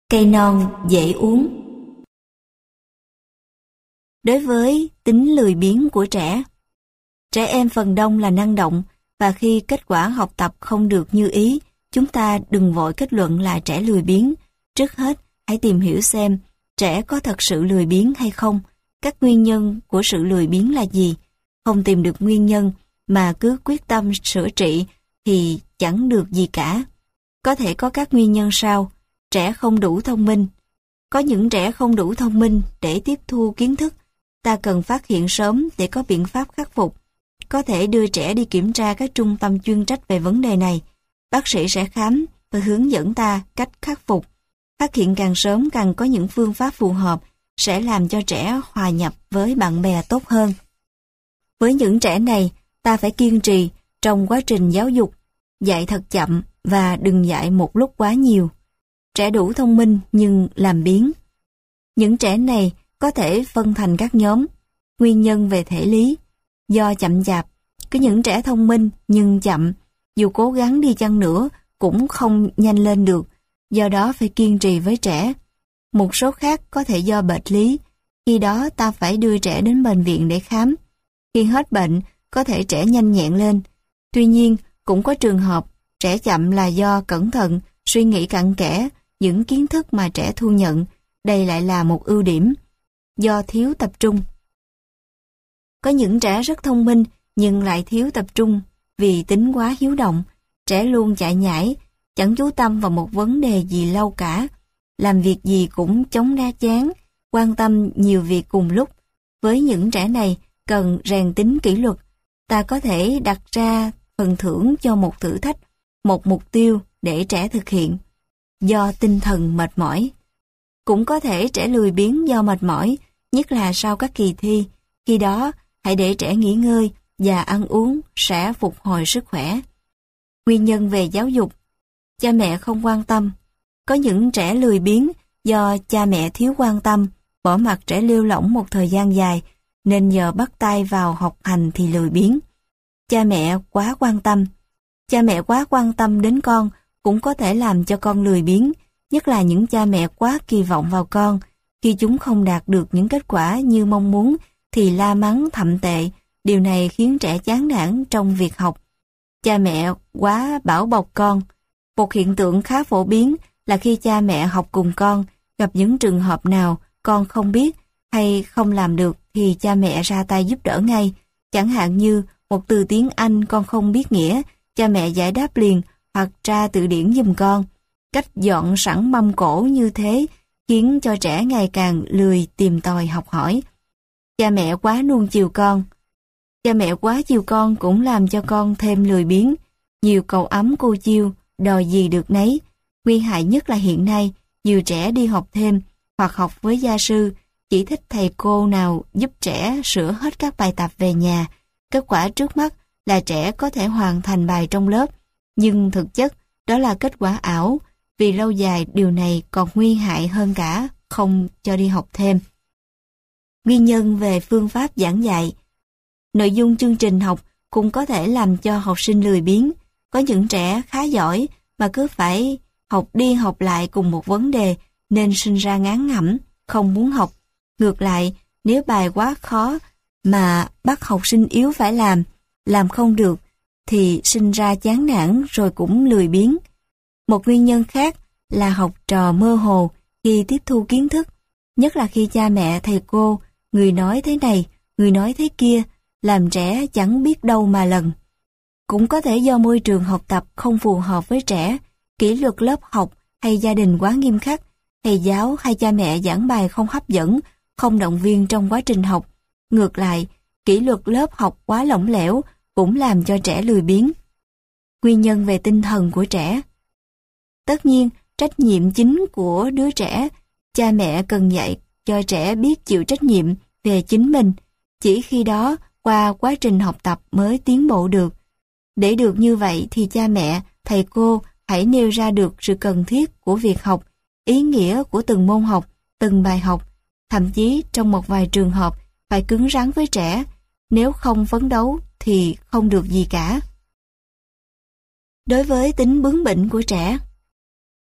Cây non dễ uống. Đối với tính lười biếng của trẻ em phần đông là năng động, và khi kết quả học tập không được như ý, chúng ta đừng vội kết luận là trẻ lười biếng. Trước hết, hãy tìm hiểu xem trẻ có thật sự lười biếng hay không, các nguyên nhân của sự lười biếng là gì. Không tìm được nguyên nhân mà cứ quyết tâm sửa trị thì chẳng được gì cả. Có thể có các nguyên nhân sau: trẻ không đủ thông minh. Có những trẻ không đủ thông minh để tiếp thu kiến thức. Ta cần phát hiện sớm để có biện pháp khắc phục. Có thể đưa trẻ đi kiểm tra các trung tâm chuyên trách về vấn đề này. Bác sĩ sẽ khám và hướng dẫn ta cách khắc phục. Phát hiện càng sớm càng có những phương pháp phù hợp sẽ làm cho trẻ hòa nhập với bạn bè tốt hơn. Với những trẻ này, ta phải kiên trì trong quá trình giáo dục, dạy thật chậm và đừng dạy một lúc quá nhiều. Trẻ đủ thông minh nhưng làm biếng. Những trẻ này có thể phân thành các nhóm. Nguyên nhân về thể lý: do chậm chạp. Có những trẻ thông minh nhưng chậm, dù cố gắng đi chăng nữa cũng không nhanh lên được, do đó phải kiên trì với trẻ. Một số khác có thể do bệnh lý, khi đó ta phải đưa trẻ đến bệnh viện để khám. Khi hết bệnh, có thể trẻ nhanh nhẹn lên. Tuy nhiên, cũng có trường hợp trẻ chậm là do cẩn thận, suy nghĩ cặn kẽ những kiến thức mà trẻ thu nhận. Đây lại là một ưu điểm. Do thiếu tập trung. Có những trẻ rất thông minh nhưng lại thiếu tập trung vì tính quá hiếu động. Trẻ luôn chạy nhảy, chẳng chú tâm vào một vấn đề gì lâu cả. Làm việc gì cũng chống đá chán, quan tâm nhiều việc cùng lúc. Với những trẻ này cần rèn tính kỷ luật. Ta có thể đặt ra phần thưởng cho một thử thách, một mục tiêu để trẻ thực hiện. Do tinh thần mệt mỏi. Cũng có thể trẻ lười biếng do mệt mỏi, nhất là sau các kỳ thi. Khi đó, hãy để trẻ nghỉ ngơi và ăn uống sẽ phục hồi sức khỏe. Nguyên nhân về giáo dục: cha mẹ không quan tâm. Có những trẻ lười biếng do cha mẹ thiếu quan tâm, bỏ mặc trẻ lêu lỏng một thời gian dài, nên giờ bắt tay vào học hành thì lười biếng. Cha mẹ quá quan tâm. Cha mẹ quá quan tâm đến con cũng có thể làm cho con lười biếng, nhất là những cha mẹ quá kỳ vọng vào con. Khi chúng không đạt được những kết quả như mong muốn thì la mắng thậm tệ. Điều này khiến trẻ chán nản trong việc học. Cha mẹ quá bảo bọc con. Một hiện tượng khá phổ biến là khi cha mẹ học cùng con, gặp những trường hợp nào con không biết hay không làm được thì cha mẹ ra tay giúp đỡ ngay. Chẳng hạn như một từ tiếng Anh con không biết nghĩa, cha mẹ giải đáp liền hoặc tra từ điển giùm con. Cách dọn sẵn mâm cỗ như thế khiến cho trẻ ngày càng lười tìm tòi học hỏi. Cha mẹ quá nuông chiều con. Cha mẹ quá chiều con cũng làm cho con thêm lười biếng. Nhiều cậu ấm cô chiêu, đòi gì được nấy. Nguy hại nhất là hiện nay, nhiều trẻ đi học thêm hoặc học với gia sư, chỉ thích thầy cô nào giúp trẻ sửa hết các bài tập về nhà. Kết quả trước mắt là trẻ có thể hoàn thành bài trong lớp, nhưng thực chất đó là kết quả ảo, vì lâu dài điều này còn nguy hại hơn cả không cho đi học thêm. Nguyên nhân về phương pháp giảng dạy: nội dung chương trình học cũng có thể làm cho học sinh lười biếng. Có những trẻ khá giỏi mà cứ phải học đi học lại cùng một vấn đề nên sinh ra ngán ngẩm, không muốn học. Ngược lại, nếu bài quá khó mà bắt học sinh yếu phải làm không được thì sinh ra chán nản rồi cũng lười biếng. Một nguyên nhân khác là học trò mơ hồ khi tiếp thu kiến thức, nhất là khi cha mẹ, thầy cô, người nói thế này, người nói thế kia, làm trẻ chẳng biết đâu mà lần. Cũng có thể do môi trường học tập không phù hợp với trẻ, kỷ luật lớp học hay gia đình quá nghiêm khắc, thầy giáo hay cha mẹ giảng bài không hấp dẫn, không động viên trong quá trình học. Ngược lại, kỷ luật lớp học quá lỏng lẻo cũng làm cho trẻ lười biếng. Nguyên nhân về tinh thần của trẻ: tất nhiên, trách nhiệm chính của đứa trẻ, cha mẹ cần dạy cho trẻ biết chịu trách nhiệm về chính mình. Chỉ khi đó, qua quá trình học tập mới tiến bộ được. Để được như vậy thì cha mẹ, thầy cô hãy nêu ra được sự cần thiết của việc học, ý nghĩa của từng môn học, từng bài học. Thậm chí trong một vài trường hợp phải cứng rắn với trẻ, nếu không phấn đấu thì không được gì cả. Đối với tính bướng bỉnh của trẻ: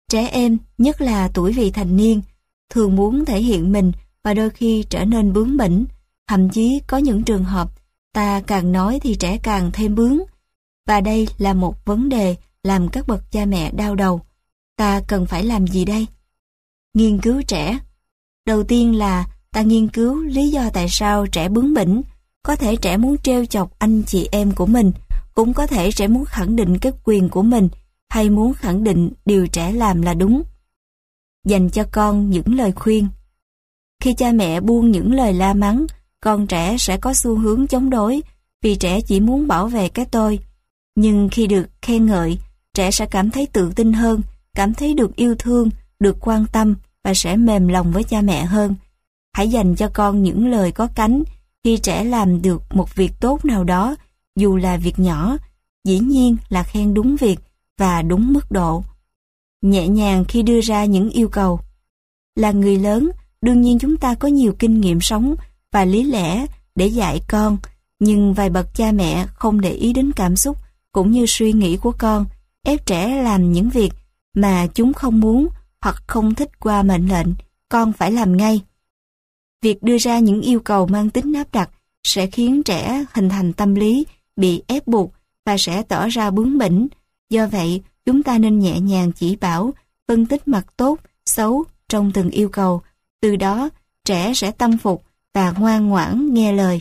Trẻ em, nhất là tuổi vị thành niên, thường muốn thể hiện mình và đôi khi trở nên bướng bỉnh. Thậm chí có những trường hợp, ta càng nói thì trẻ càng thêm bướng. Và đây là một vấn đề làm các bậc cha mẹ đau đầu. Ta cần phải làm gì đây? Nghiên cứu trẻ. Đầu tiên là ta nghiên cứu lý do tại sao trẻ bướng bỉnh. Có thể trẻ muốn trêu chọc anh chị em của mình, cũng có thể trẻ muốn khẳng định cái quyền của mình, hay muốn khẳng định điều trẻ làm là đúng. Dành cho con những lời khuyên. Khi cha mẹ buông những lời la mắng, con trẻ sẽ có xu hướng chống đối, vì trẻ chỉ muốn bảo vệ cái tôi. Nhưng khi được khen ngợi, trẻ sẽ cảm thấy tự tin hơn, cảm thấy được yêu thương, được quan tâm và sẽ mềm lòng với cha mẹ hơn. Hãy dành cho con những lời có cánh khi trẻ làm được một việc tốt nào đó, dù là việc nhỏ, dĩ nhiên là khen đúng việc và đúng mức độ. Nhẹ nhàng khi đưa ra những yêu cầu. Là người lớn, đương nhiên chúng ta có nhiều kinh nghiệm sống và lý lẽ để dạy con, nhưng vài bậc cha mẹ không để ý đến cảm xúc cũng như suy nghĩ của con, ép trẻ làm những việc mà chúng không muốn hoặc không thích qua mệnh lệnh, con phải làm ngay. Việc đưa ra những yêu cầu mang tính áp đặt sẽ khiến trẻ hình thành tâm lý bị ép buộc và sẽ tỏ ra bướng bỉnh. Do vậy, chúng ta nên nhẹ nhàng chỉ bảo, phân tích mặt tốt, xấu trong từng yêu cầu. Từ đó, trẻ sẽ tâm phục và ngoan ngoãn nghe lời.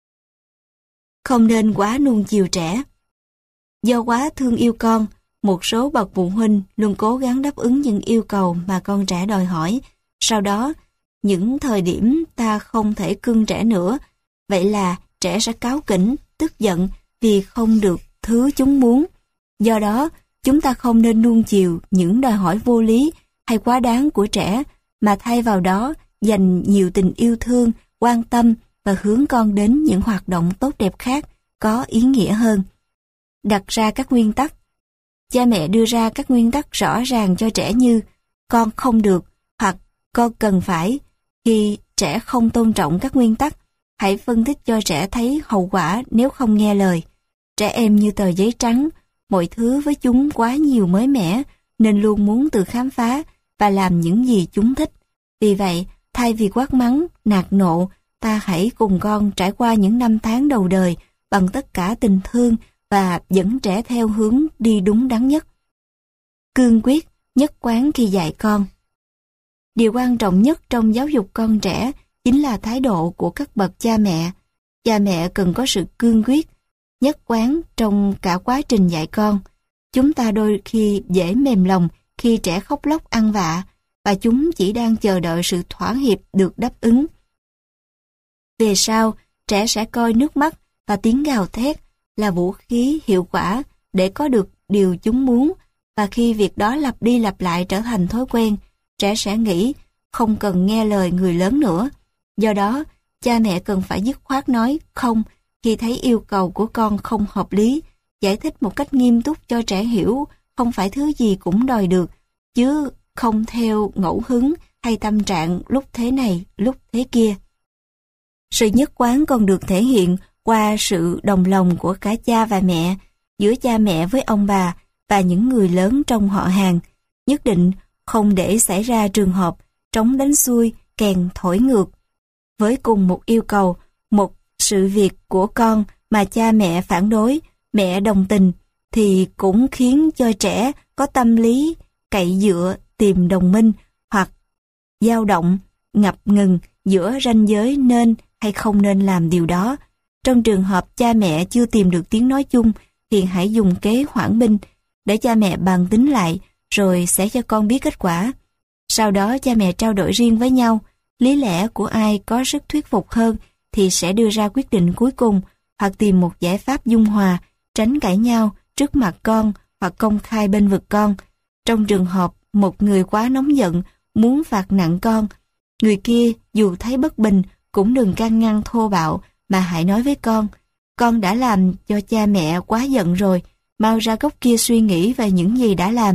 Không nên quá nuông chiều trẻ. Do quá thương yêu con, một số bậc phụ huynh luôn cố gắng đáp ứng những yêu cầu mà con trẻ đòi hỏi. Sau đó, những thời điểm ta không thể cưng trẻ nữa, vậy là trẻ sẽ cáu kỉnh, tức giận vì không được thứ chúng muốn. Do đó, chúng ta không nên nuông chiều những đòi hỏi vô lý hay quá đáng của trẻ, mà thay vào đó dành nhiều tình yêu thương, quan tâm và hướng con đến những hoạt động tốt đẹp khác, có ý nghĩa hơn. Đặt ra các nguyên tắc. Cha mẹ đưa ra các nguyên tắc rõ ràng cho trẻ như con không được hoặc con cần phải. Khi trẻ không tôn trọng các nguyên tắc, hãy phân tích cho trẻ thấy hậu quả nếu không nghe lời. Trẻ em như tờ giấy trắng, mọi thứ với chúng quá nhiều mới mẻ nên luôn muốn tự khám phá và làm những gì chúng thích. Vì vậy, thay vì quát mắng, nạt nộ, ta hãy cùng con trải qua những năm tháng đầu đời bằng tất cả tình thương và dẫn trẻ theo hướng đi đúng đắn nhất. Cương quyết, nhất quán khi dạy con. Điều quan trọng nhất trong giáo dục con trẻ chính là thái độ của các bậc cha mẹ. Cha mẹ cần có sự cương quyết, nhất quán trong cả quá trình dạy con. Chúng ta đôi khi dễ mềm lòng khi trẻ khóc lóc ăn vạ, và chúng chỉ đang chờ đợi sự thỏa hiệp được đáp ứng. Về sau, trẻ sẽ coi nước mắt và tiếng gào thét là vũ khí hiệu quả để có được điều chúng muốn, và khi việc đó lặp đi lặp lại trở thành thói quen, trẻ sẽ nghĩ không cần nghe lời người lớn nữa. Do đó, cha mẹ cần phải dứt khoát nói không khi thấy yêu cầu của con không hợp lý, giải thích một cách nghiêm túc cho trẻ hiểu không phải thứ gì cũng đòi được, chứ không theo ngẫu hứng hay tâm trạng lúc thế này, lúc thế kia. Sự nhất quán còn được thể hiện qua sự đồng lòng của cả cha và mẹ, giữa cha mẹ với ông bà và những người lớn trong họ hàng. Nhất định không để xảy ra trường hợp trống đánh xuôi, kèn thổi ngược. Với cùng một yêu cầu, một sự việc của con mà cha mẹ phản đối, mẹ đồng tình, thì cũng khiến cho trẻ có tâm lý cậy dựa tìm đồng minh hoặc dao động, ngập ngừng giữa ranh giới nên hay không nên làm điều đó. Trong trường hợp cha mẹ chưa tìm được tiếng nói chung thì hãy dùng kế hoãn binh để cha mẹ bàn tính lại rồi sẽ cho con biết kết quả. Sau đó cha mẹ trao đổi riêng với nhau, lý lẽ của ai có sức thuyết phục hơn thì sẽ đưa ra quyết định cuối cùng hoặc tìm một giải pháp dung hòa, tránh cãi nhau trước mặt con hoặc công khai bênh vực con. Trong trường hợp một người quá nóng giận muốn phạt nặng con, người kia dù thấy bất bình cũng đừng can ngăn thô bạo mà hãy nói với con đã làm cho cha mẹ quá giận rồi, mau ra góc kia suy nghĩ về những gì đã làm.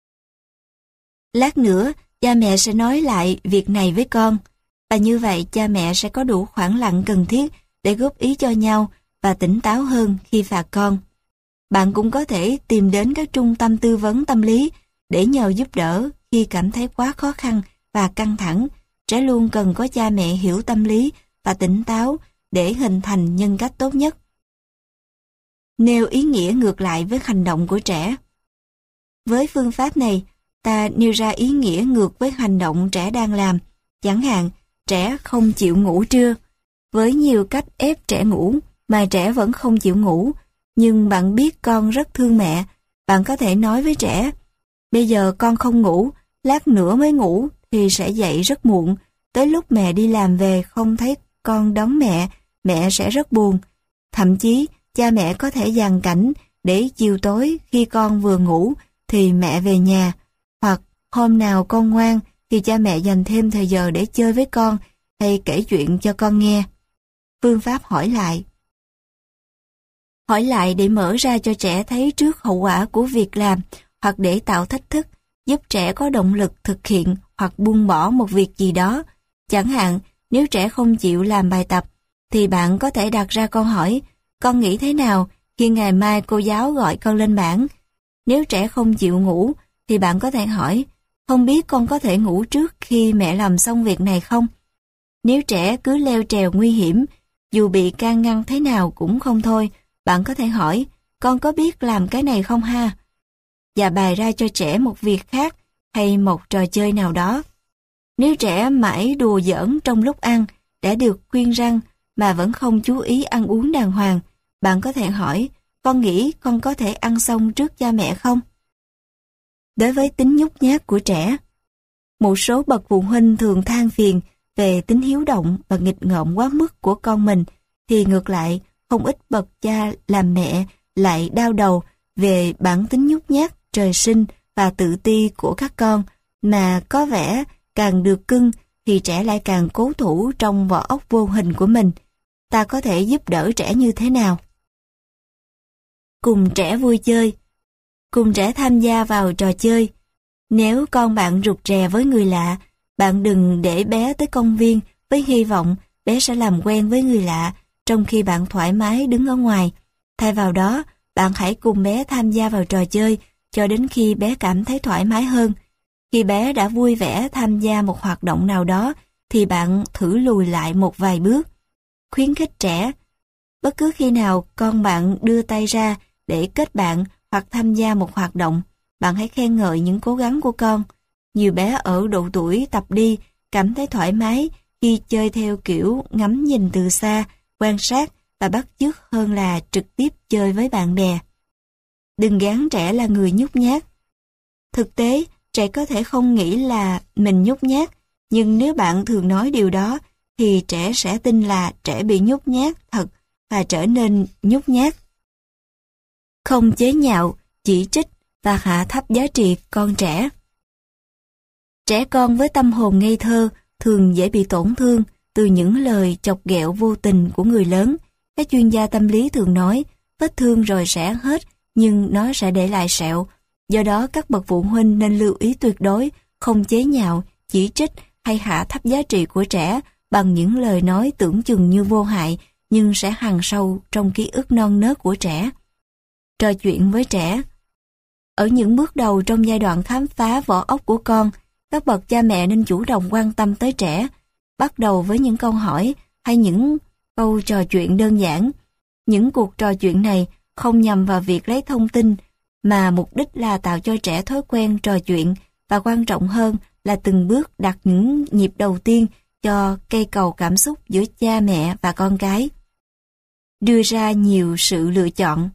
Lát nữa cha mẹ sẽ nói lại việc này với con, và như vậy cha mẹ sẽ có đủ khoảng lặng cần thiết để góp ý cho nhau và tỉnh táo hơn khi phạt con. Bạn cũng có thể tìm đến các trung tâm tư vấn tâm lý để nhờ giúp đỡ khi cảm thấy quá khó khăn và căng thẳng. Trẻ luôn cần có cha mẹ hiểu tâm lý và tỉnh táo để hình thành nhân cách tốt nhất. Nêu ý nghĩa ngược lại với hành động của trẻ. Với phương pháp này, ta nêu ra ý nghĩa ngược với hành động trẻ đang làm. Chẳng hạn, trẻ không chịu ngủ trưa. Với nhiều cách ép trẻ ngủ mà trẻ vẫn không chịu ngủ, nhưng bạn biết con rất thương mẹ, bạn có thể nói với trẻ: bây giờ con không ngủ, lát nữa mới ngủ thì sẽ dậy rất muộn, tới lúc mẹ đi làm về không thấy con đón mẹ, mẹ sẽ rất buồn. Thậm chí, cha mẹ có thể dàn cảnh để chiều tối khi con vừa ngủ thì mẹ về nhà, hoặc hôm nào con ngoan thì cha mẹ dành thêm thời giờ để chơi với con hay kể chuyện cho con nghe. Phương pháp hỏi lại. Hỏi lại để mở ra cho trẻ thấy trước hậu quả của việc làm, hoặc để tạo thách thức, giúp trẻ có động lực thực hiện hoặc buông bỏ một việc gì đó. Chẳng hạn, nếu trẻ không chịu làm bài tập, thì bạn có thể đặt ra câu hỏi: con nghĩ thế nào khi ngày mai cô giáo gọi con lên bảng? Nếu trẻ không chịu ngủ, thì bạn có thể hỏi: không biết con có thể ngủ trước khi mẹ làm xong việc này không? Nếu trẻ cứ leo trèo nguy hiểm, dù bị can ngăn thế nào cũng không thôi, bạn có thể hỏi: con có biết làm cái này không ha? Và bày ra cho trẻ một việc khác hay một trò chơi nào đó. Nếu trẻ mãi đùa giỡn trong lúc ăn, đã được khuyên răng mà vẫn không chú ý ăn uống đàng hoàng, bạn có thể hỏi: con nghĩ con có thể ăn xong trước cha mẹ không? Đối với tính nhút nhát của trẻ, một số bậc phụ huynh thường than phiền về tính hiếu động và nghịch ngợm quá mức của con mình, thì ngược lại, không ít bậc cha làm mẹ lại đau đầu về bản tính nhút nhát trời sinh và tự ti của các con, mà có vẻ càng được cưng thì trẻ lại càng cố thủ trong vỏ óc vô hình của mình. Ta có thể giúp đỡ trẻ như thế nào? Cùng trẻ vui chơi. Cùng trẻ tham gia vào trò chơi. Nếu con bạn rụt rè với người lạ, bạn đừng để bé tới công viên với hy vọng bé sẽ làm quen với người lạ, trong khi bạn thoải mái đứng ở ngoài. Thay vào đó, bạn hãy cùng bé tham gia vào trò chơi cho đến khi bé cảm thấy thoải mái hơn. Khi bé đã vui vẻ tham gia một hoạt động nào đó, thì bạn thử lùi lại một vài bước. Khuyến khích trẻ. Bất cứ khi nào con bạn đưa tay ra để kết bạn hoặc tham gia một hoạt động, bạn hãy khen ngợi những cố gắng của con. Nhiều bé ở độ tuổi tập đi cảm thấy thoải mái khi chơi theo kiểu ngắm nhìn từ xa, quan sát và bắt chước hơn là trực tiếp chơi với bạn bè. Đừng gán trẻ là người nhút nhát. Thực tế, trẻ có thể không nghĩ là mình nhút nhát, nhưng nếu bạn thường nói điều đó, thì trẻ sẽ tin là trẻ bị nhút nhát thật và trở nên nhút nhát. Không chế nhạo, chỉ trích và hạ thấp giá trị con trẻ. Trẻ con với tâm hồn ngây thơ thường dễ bị tổn thương từ những lời chọc ghẹo vô tình của người lớn. Các chuyên gia tâm lý thường nói, vết thương rồi sẽ hết, nhưng nó sẽ để lại sẹo. Do đó, các bậc phụ huynh nên lưu ý tuyệt đối không chế nhạo, chỉ trích hay hạ thấp giá trị của trẻ bằng những lời nói tưởng chừng như vô hại, nhưng sẽ hằn sâu trong ký ức non nớt của trẻ. Trò chuyện với trẻ. Ở những bước đầu trong giai đoạn khám phá vỏ óc của con, các bậc cha mẹ nên chủ động quan tâm tới trẻ, bắt đầu với những câu hỏi hay những câu trò chuyện đơn giản. Những cuộc trò chuyện này không nhằm vào việc lấy thông tin, mà mục đích là tạo cho trẻ thói quen trò chuyện, và quan trọng hơn là từng bước đặt những nhịp đầu tiên cho cây cầu cảm xúc giữa cha mẹ và con cái. Đưa ra nhiều sự lựa chọn.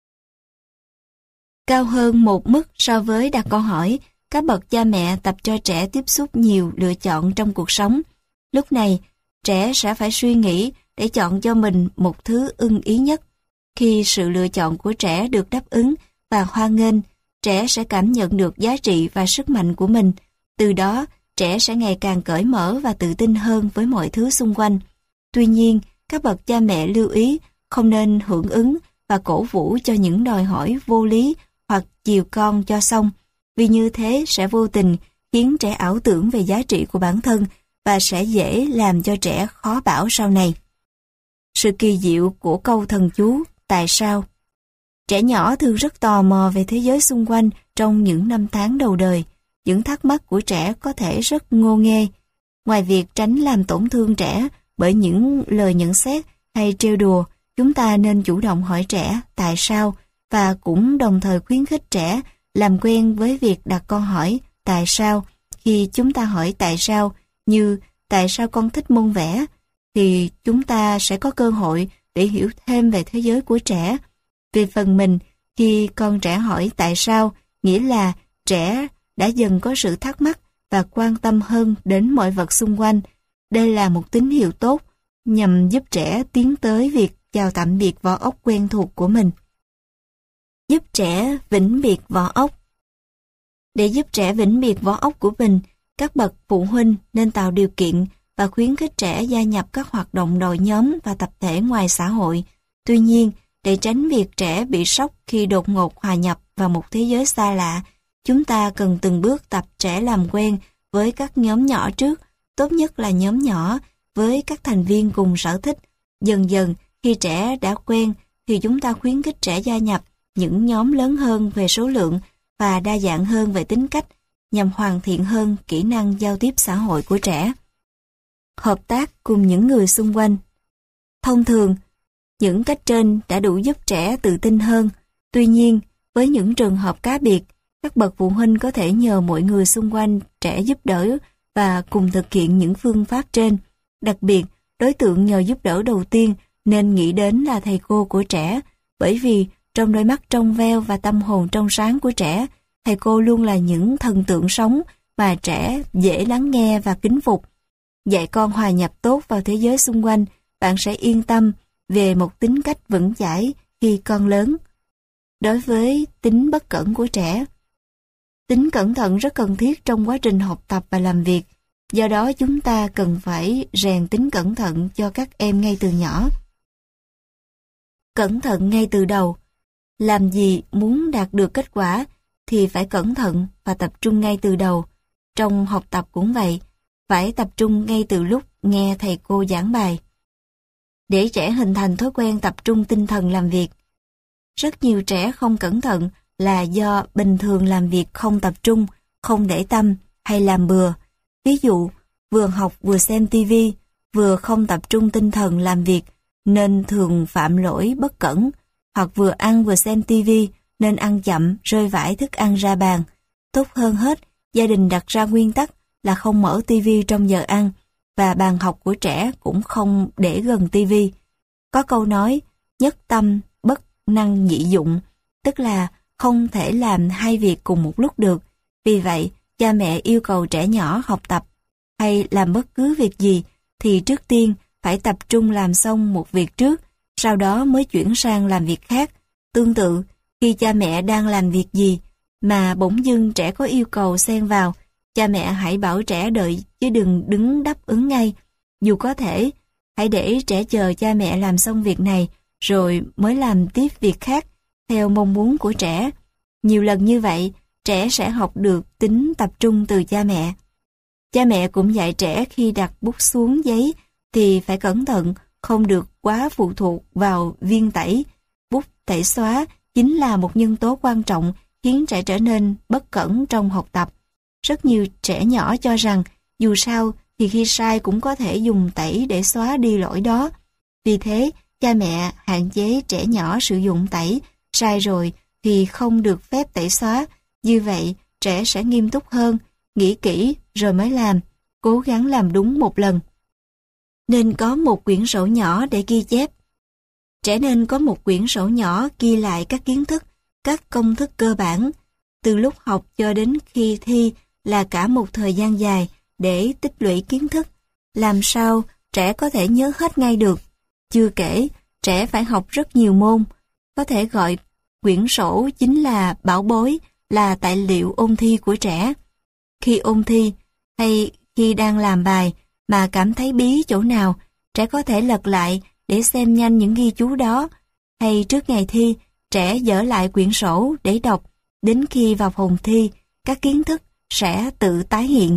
Cao hơn một mức so với đặt câu hỏi, các bậc cha mẹ tập cho trẻ tiếp xúc nhiều lựa chọn trong cuộc sống. Lúc này, trẻ sẽ phải suy nghĩ để chọn cho mình một thứ ưng ý nhất. Khi sự lựa chọn của trẻ được đáp ứng và hoan nghênh, trẻ sẽ cảm nhận được giá trị và sức mạnh của mình. Từ đó, trẻ sẽ ngày càng cởi mở và tự tin hơn với mọi thứ xung quanh. Tuy nhiên, các bậc cha mẹ lưu ý không nên hưởng ứng và cổ vũ cho những đòi hỏi vô lý hoặc chiều con cho xong, vì như thế sẽ vô tình khiến trẻ ảo tưởng về giá trị của bản thân và sẽ dễ làm cho trẻ khó bảo sau này. Sự kỳ diệu của câu thần chú tại sao. Trẻ nhỏ thường rất tò mò về thế giới xung quanh trong những năm tháng đầu đời. những thắc mắc của trẻ có thể rất ngô nghê. Ngoài việc tránh làm tổn thương trẻ bởi những lời nhận xét hay trêu đùa, chúng ta nên chủ động hỏi trẻ tại sao và cũng đồng thời khuyến khích trẻ làm quen với việc đặt câu hỏi tại sao. Khi chúng ta hỏi tại sao như tại sao con thích môn vẽ, thì chúng ta sẽ có cơ hội để hiểu thêm về thế giới của trẻ. Về phần mình, khi con trẻ hỏi tại sao, nghĩa là trẻ đã dần có sự thắc mắc và quan tâm hơn đến mọi vật xung quanh. Đây là một tín hiệu tốt nhằm giúp trẻ tiến tới việc chào tạm biệt vỏ ốc quen thuộc của mình. Giúp trẻ vĩnh biệt vỏ ốc. Để giúp trẻ vĩnh biệt vỏ ốc của mình, các bậc phụ huynh nên tạo điều kiện và khuyến khích trẻ gia nhập các hoạt động đội nhóm và tập thể ngoài xã hội. Tuy nhiên, để tránh việc trẻ bị sốc khi đột ngột hòa nhập vào một thế giới xa lạ, chúng ta cần từng bước tập trẻ làm quen với các nhóm nhỏ trước, tốt nhất là nhóm nhỏ với các thành viên cùng sở thích. Dần dần, khi trẻ đã quen, thì chúng ta khuyến khích trẻ gia nhập những nhóm lớn hơn về số lượng và đa dạng hơn về tính cách, nhằm hoàn thiện hơn kỹ năng giao tiếp xã hội của trẻ. Hợp tác cùng những người xung quanh. Thông thường, những cách trên đã đủ giúp trẻ tự tin hơn. Tuy nhiên, với những trường hợp cá biệt, các bậc phụ huynh có thể nhờ mọi người xung quanh trẻ giúp đỡ và cùng thực hiện những phương pháp trên. Đặc biệt, đối tượng nhờ giúp đỡ đầu tiên nên nghĩ đến là thầy cô của trẻ, bởi vì trong đôi mắt trong veo và tâm hồn trong sáng của trẻ, thầy cô luôn là những thần tượng sống mà trẻ dễ lắng nghe và kính phục. Dạy con hòa nhập tốt vào thế giới xung quanh, bạn sẽ yên tâm về một tính cách vững chãi khi con lớn. Đối với tính bất cẩn của trẻ, tính cẩn thận rất cần thiết trong quá trình học tập và làm việc. Do đó chúng ta cần phải rèn tính cẩn thận cho các em ngay từ nhỏ. Cẩn thận ngay từ đầu. Làm gì muốn đạt được kết quả thì phải cẩn thận và tập trung ngay từ đầu. Trong học tập cũng vậy, phải tập trung ngay từ lúc nghe thầy cô giảng bài. Để trẻ hình thành thói quen tập trung tinh thần làm việc. Rất nhiều trẻ không cẩn thận là do bình thường làm việc không tập trung, không để tâm hay làm bừa. Ví dụ, vừa học vừa xem tivi, vừa không tập trung tinh thần làm việc nên thường phạm lỗi bất cẩn, hoặc vừa ăn vừa xem tivi nên ăn chậm rơi vãi thức ăn ra bàn. Tốt hơn hết, gia đình đặt ra nguyên tắc là không mở tivi trong giờ ăn và bàn học của trẻ cũng không để gần tivi. Có câu nói nhất tâm bất năng nhị dụng, tức là không thể làm hai việc cùng một lúc được. Vì vậy, cha mẹ yêu cầu trẻ nhỏ học tập hay làm bất cứ việc gì thì trước tiên phải tập trung làm xong một việc trước, sau đó mới chuyển sang làm việc khác. Tương tự, khi cha mẹ đang làm việc gì mà bỗng dưng trẻ có yêu cầu xen vào, cha mẹ hãy bảo trẻ đợi chứ đừng đứng đáp ứng ngay. Dù có thể, hãy để trẻ chờ cha mẹ làm xong việc này rồi mới làm tiếp việc khác theo mong muốn của trẻ. Nhiều lần như vậy, trẻ sẽ học được tính tập trung từ cha mẹ. Cha mẹ cũng dạy trẻ khi đặt bút xuống giấy thì phải cẩn thận, không được quá phụ thuộc vào viên tẩy. Bút tẩy xóa chính là một nhân tố quan trọng khiến trẻ trở nên bất cẩn trong học tập. Rất nhiều trẻ nhỏ cho rằng dù sao thì khi sai cũng có thể dùng tẩy để xóa đi lỗi đó. Vì thế, cha mẹ hạn chế trẻ nhỏ sử dụng tẩy, sai rồi thì không được phép tẩy xóa. Như vậy, trẻ sẽ nghiêm túc hơn, nghĩ kỹ rồi mới làm, cố gắng làm đúng một lần. Nên có một quyển sổ nhỏ để ghi chép. Trẻ nên có một quyển sổ nhỏ ghi lại các kiến thức, các công thức cơ bản. Từ lúc học cho đến khi thi là cả một thời gian dài để tích lũy kiến thức. Làm sao trẻ có thể nhớ hết ngay được? Chưa kể, trẻ phải học rất nhiều môn. Có thể gọi quyển sổ chính là bảo bối, là tài liệu ôn thi của trẻ. Khi ôn thi hay khi đang làm bài mà cảm thấy bí chỗ nào, trẻ có thể lật lại để xem nhanh những ghi chú đó. Hay trước ngày thi, trẻ dở lại quyển sổ để đọc. Đến khi vào phòng thi, các kiến thức sẽ tự tái hiện.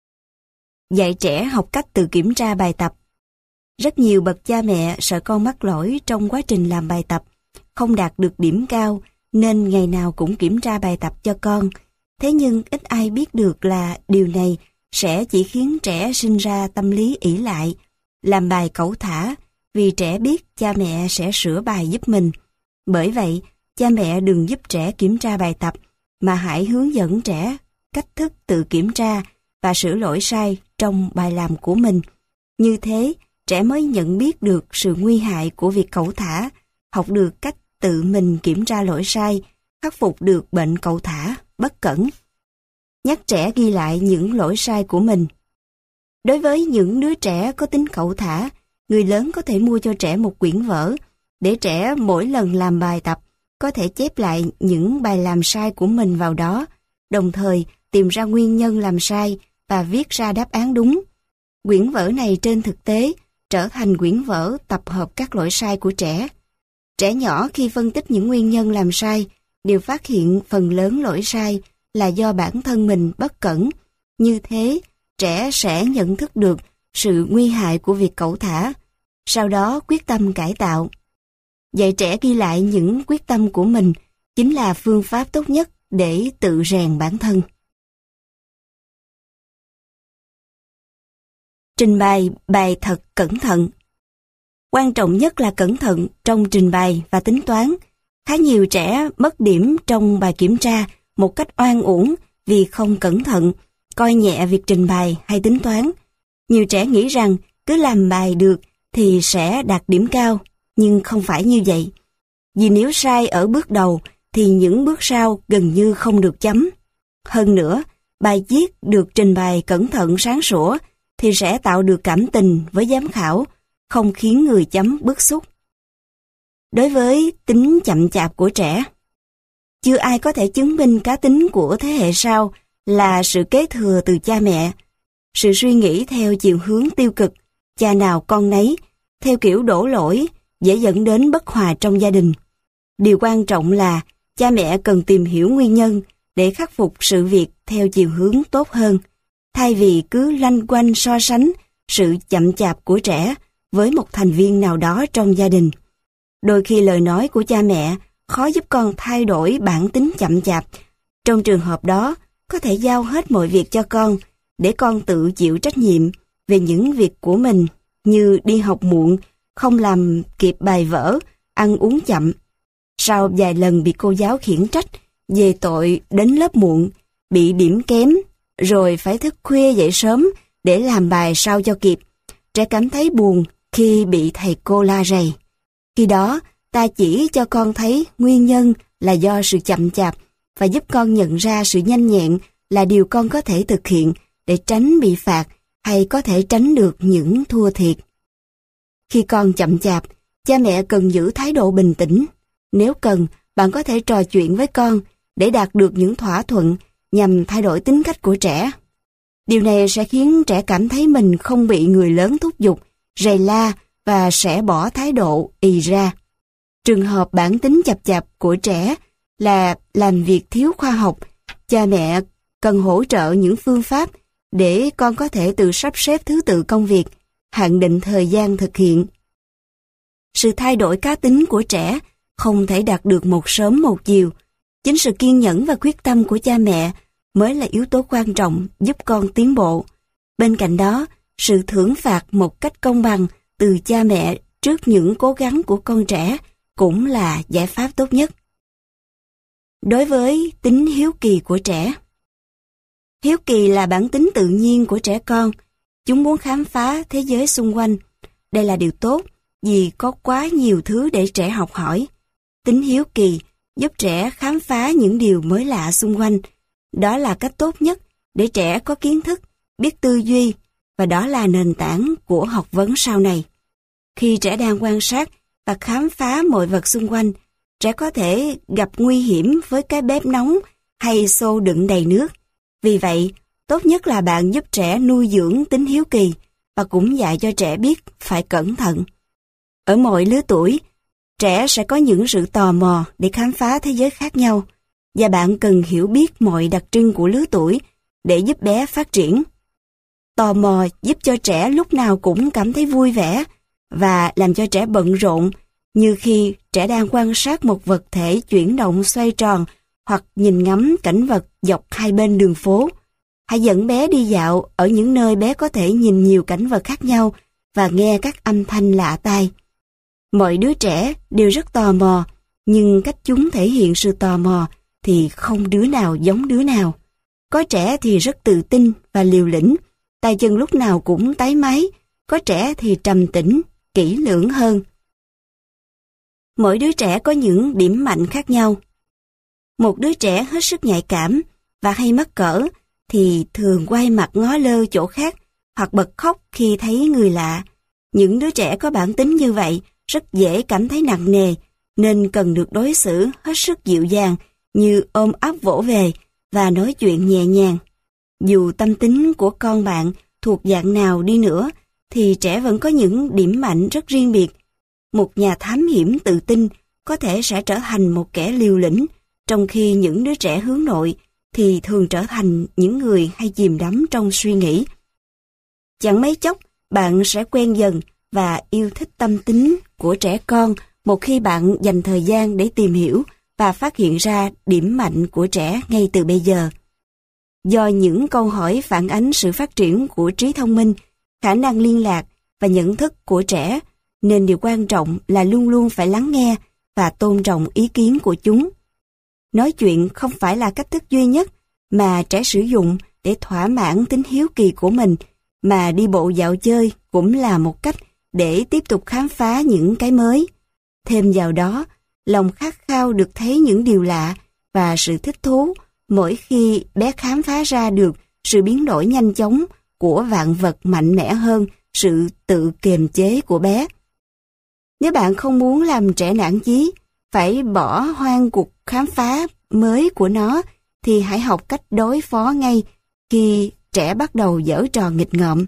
Dạy trẻ học cách tự kiểm tra bài tập. Rất nhiều bậc cha mẹ sợ con mắc lỗi trong quá trình làm bài tập, không đạt được điểm cao, nên ngày nào cũng kiểm tra bài tập cho con. Thế nhưng ít ai biết được là điều này sẽ chỉ khiến trẻ sinh ra tâm lý ỷ lại, làm bài cẩu thả, vì trẻ biết cha mẹ sẽ sửa bài giúp mình. Bởi vậy, cha mẹ đừng giúp trẻ kiểm tra bài tập, mà hãy hướng dẫn trẻ cách thức tự kiểm tra và sửa lỗi sai trong bài làm của mình. Như thế, trẻ mới nhận biết được sự nguy hại của việc cẩu thả, học được cách tự mình kiểm tra lỗi sai, khắc phục được bệnh cẩu thả, bất cẩn. Nhắc trẻ ghi lại những lỗi sai của mình. Đối với những đứa trẻ có tính cẩu thả, người lớn có thể mua cho trẻ một quyển vở, để trẻ mỗi lần làm bài tập có thể chép lại những bài làm sai của mình vào đó, đồng thời tìm ra nguyên nhân làm sai và viết ra đáp án đúng. Quyển vở này trên thực tế trở thành quyển vở tập hợp các lỗi sai của trẻ. Trẻ nhỏ khi phân tích những nguyên nhân làm sai đều phát hiện phần lớn lỗi sai là do bản thân mình bất cẩn. Như thế, trẻ sẽ nhận thức được sự nguy hại của việc cẩu thả, sau đó quyết tâm cải tạo. Dạy trẻ ghi lại những quyết tâm của mình chính là phương pháp tốt nhất để tự rèn bản thân. Trình bày bài thật cẩn thận. Quan trọng nhất là cẩn thận trong trình bày và tính toán. Khá nhiều trẻ mất điểm trong bài kiểm tra một cách oan uổng vì không cẩn thận, coi nhẹ việc trình bày hay tính toán. Nhiều trẻ nghĩ rằng cứ làm bài được thì sẽ đạt điểm cao, nhưng không phải như vậy. Vì nếu sai ở bước đầu thì những bước sau gần như không được chấm. Hơn nữa, bài viết được trình bày cẩn thận sáng sủa thì sẽ tạo được cảm tình với giám khảo, không khiến người chấm bức xúc. Đối với tính chậm chạp của trẻ, chưa ai có thể chứng minh cá tính của thế hệ sau là sự kế thừa từ cha mẹ. Sự suy nghĩ theo chiều hướng tiêu cực, cha nào con nấy, theo kiểu đổ lỗi, dễ dẫn đến bất hòa trong gia đình. Điều quan trọng là cha mẹ cần tìm hiểu nguyên nhân để khắc phục sự việc theo chiều hướng tốt hơn, thay vì cứ loanh quanh so sánh sự chậm chạp của trẻ với một thành viên nào đó trong gia đình. Đôi khi lời nói của cha mẹ khó giúp con thay đổi bản tính chậm chạp. Trong trường hợp đó, có thể giao hết mọi việc cho con, để con tự chịu trách nhiệm về những việc của mình, như đi học muộn, không làm kịp bài vở, ăn uống chậm. Sau vài lần bị cô giáo khiển trách về tội đến lớp muộn, bị điểm kém, rồi phải thức khuya dậy sớm để làm bài sao cho kịp, trẻ cảm thấy buồn khi bị thầy cô la rầy. Khi đó, ta chỉ cho con thấy nguyên nhân là do sự chậm chạp và giúp con nhận ra sự nhanh nhẹn là điều con có thể thực hiện để tránh bị phạt hay có thể tránh được những thua thiệt. Khi con chậm chạp, cha mẹ cần giữ thái độ bình tĩnh. Nếu cần, bạn có thể trò chuyện với con để đạt được những thỏa thuận nhằm thay đổi tính cách của trẻ. Điều này sẽ khiến trẻ cảm thấy mình không bị người lớn thúc giục, rầy la và sẽ bỏ thái độ ì ra. Trường hợp bản tính chậm chạp của trẻ là làm việc thiếu khoa học, cha mẹ cần hỗ trợ những phương pháp để con có thể tự sắp xếp thứ tự công việc, hạn định thời gian thực hiện. Sự thay đổi cá tính của trẻ không thể đạt được một sớm một chiều. Chính sự kiên nhẫn và quyết tâm của cha mẹ mới là yếu tố quan trọng giúp con tiến bộ. Bên cạnh đó, sự thưởng phạt một cách công bằng từ cha mẹ trước những cố gắng của con trẻ cũng là giải pháp tốt nhất. Đối với tính hiếu kỳ của trẻ, hiếu kỳ là bản tính tự nhiên của trẻ con. Chúng muốn khám phá thế giới xung quanh. Đây là điều tốt vì có quá nhiều thứ để trẻ học hỏi. Tính hiếu kỳ giúp trẻ khám phá những điều mới lạ xung quanh. Đó là cách tốt nhất để trẻ có kiến thức, biết tư duy, và đó là nền tảng của học vấn sau này. Khi trẻ đang quan sát và khám phá mọi vật xung quanh, trẻ có thể gặp nguy hiểm với cái bếp nóng hay xô đựng đầy nước. Vì vậy, tốt nhất là bạn giúp trẻ nuôi dưỡng tính hiếu kỳ và cũng dạy cho trẻ biết phải cẩn thận. Ở mọi lứa tuổi, trẻ sẽ có những sự tò mò để khám phá thế giới khác nhau, và bạn cần hiểu biết mọi đặc trưng của lứa tuổi để giúp bé phát triển. Tò mò giúp cho trẻ lúc nào cũng cảm thấy vui vẻ và làm cho trẻ bận rộn, như khi trẻ đang quan sát một vật thể chuyển động xoay tròn hoặc nhìn ngắm cảnh vật dọc hai bên đường phố. Hãy dẫn bé đi dạo ở những nơi bé có thể nhìn nhiều cảnh vật khác nhau và nghe các âm thanh lạ tai. Mọi đứa trẻ đều rất tò mò, nhưng cách chúng thể hiện sự tò mò thì không đứa nào giống đứa nào. Có trẻ thì rất tự tin và liều lĩnh, tay chân lúc nào cũng táy máy, có trẻ thì trầm tĩnh, kỹ lưỡng hơn. Mỗi đứa trẻ có những điểm mạnh khác nhau. Một đứa trẻ hết sức nhạy cảm và hay mắc cỡ thì thường quay mặt ngó lơ chỗ khác hoặc bật khóc khi thấy người lạ. Những đứa trẻ có bản tính như vậy rất dễ cảm thấy nặng nề, nên cần được đối xử hết sức dịu dàng như ôm ấp vỗ về và nói chuyện nhẹ nhàng. Dù tâm tính của con bạn thuộc dạng nào đi nữa, thì trẻ vẫn có những điểm mạnh rất riêng biệt. Một nhà thám hiểm tự tin có thể sẽ trở thành một kẻ liều lĩnh, trong khi những đứa trẻ hướng nội thì thường trở thành những người hay chìm đắm trong suy nghĩ. Chẳng mấy chốc, bạn sẽ quen dần và yêu thích tâm tính của trẻ con một khi bạn dành thời gian để tìm hiểu và phát hiện ra điểm mạnh của trẻ ngay từ bây giờ. Do những câu hỏi phản ánh sự phát triển của trí thông minh, khả năng liên lạc và nhận thức của trẻ, nên điều quan trọng là luôn luôn phải lắng nghe và tôn trọng ý kiến của chúng. Nói chuyện không phải là cách thức duy nhất mà trẻ sử dụng để thỏa mãn tính hiếu kỳ của mình, mà đi bộ dạo chơi cũng là một cách để tiếp tục khám phá những cái mới. Thêm vào đó, lòng khát khao được thấy những điều lạ và sự thích thú mỗi khi bé khám phá ra được sự biến đổi nhanh chóng của vạn vật mạnh mẽ hơn sự tự kiềm chế của bé. Nếu bạn không muốn làm trẻ nản chí, phải bỏ hoang cuộc khám phá mới của nó, thì hãy học cách đối phó ngay khi trẻ bắt đầu giở trò nghịch ngợm.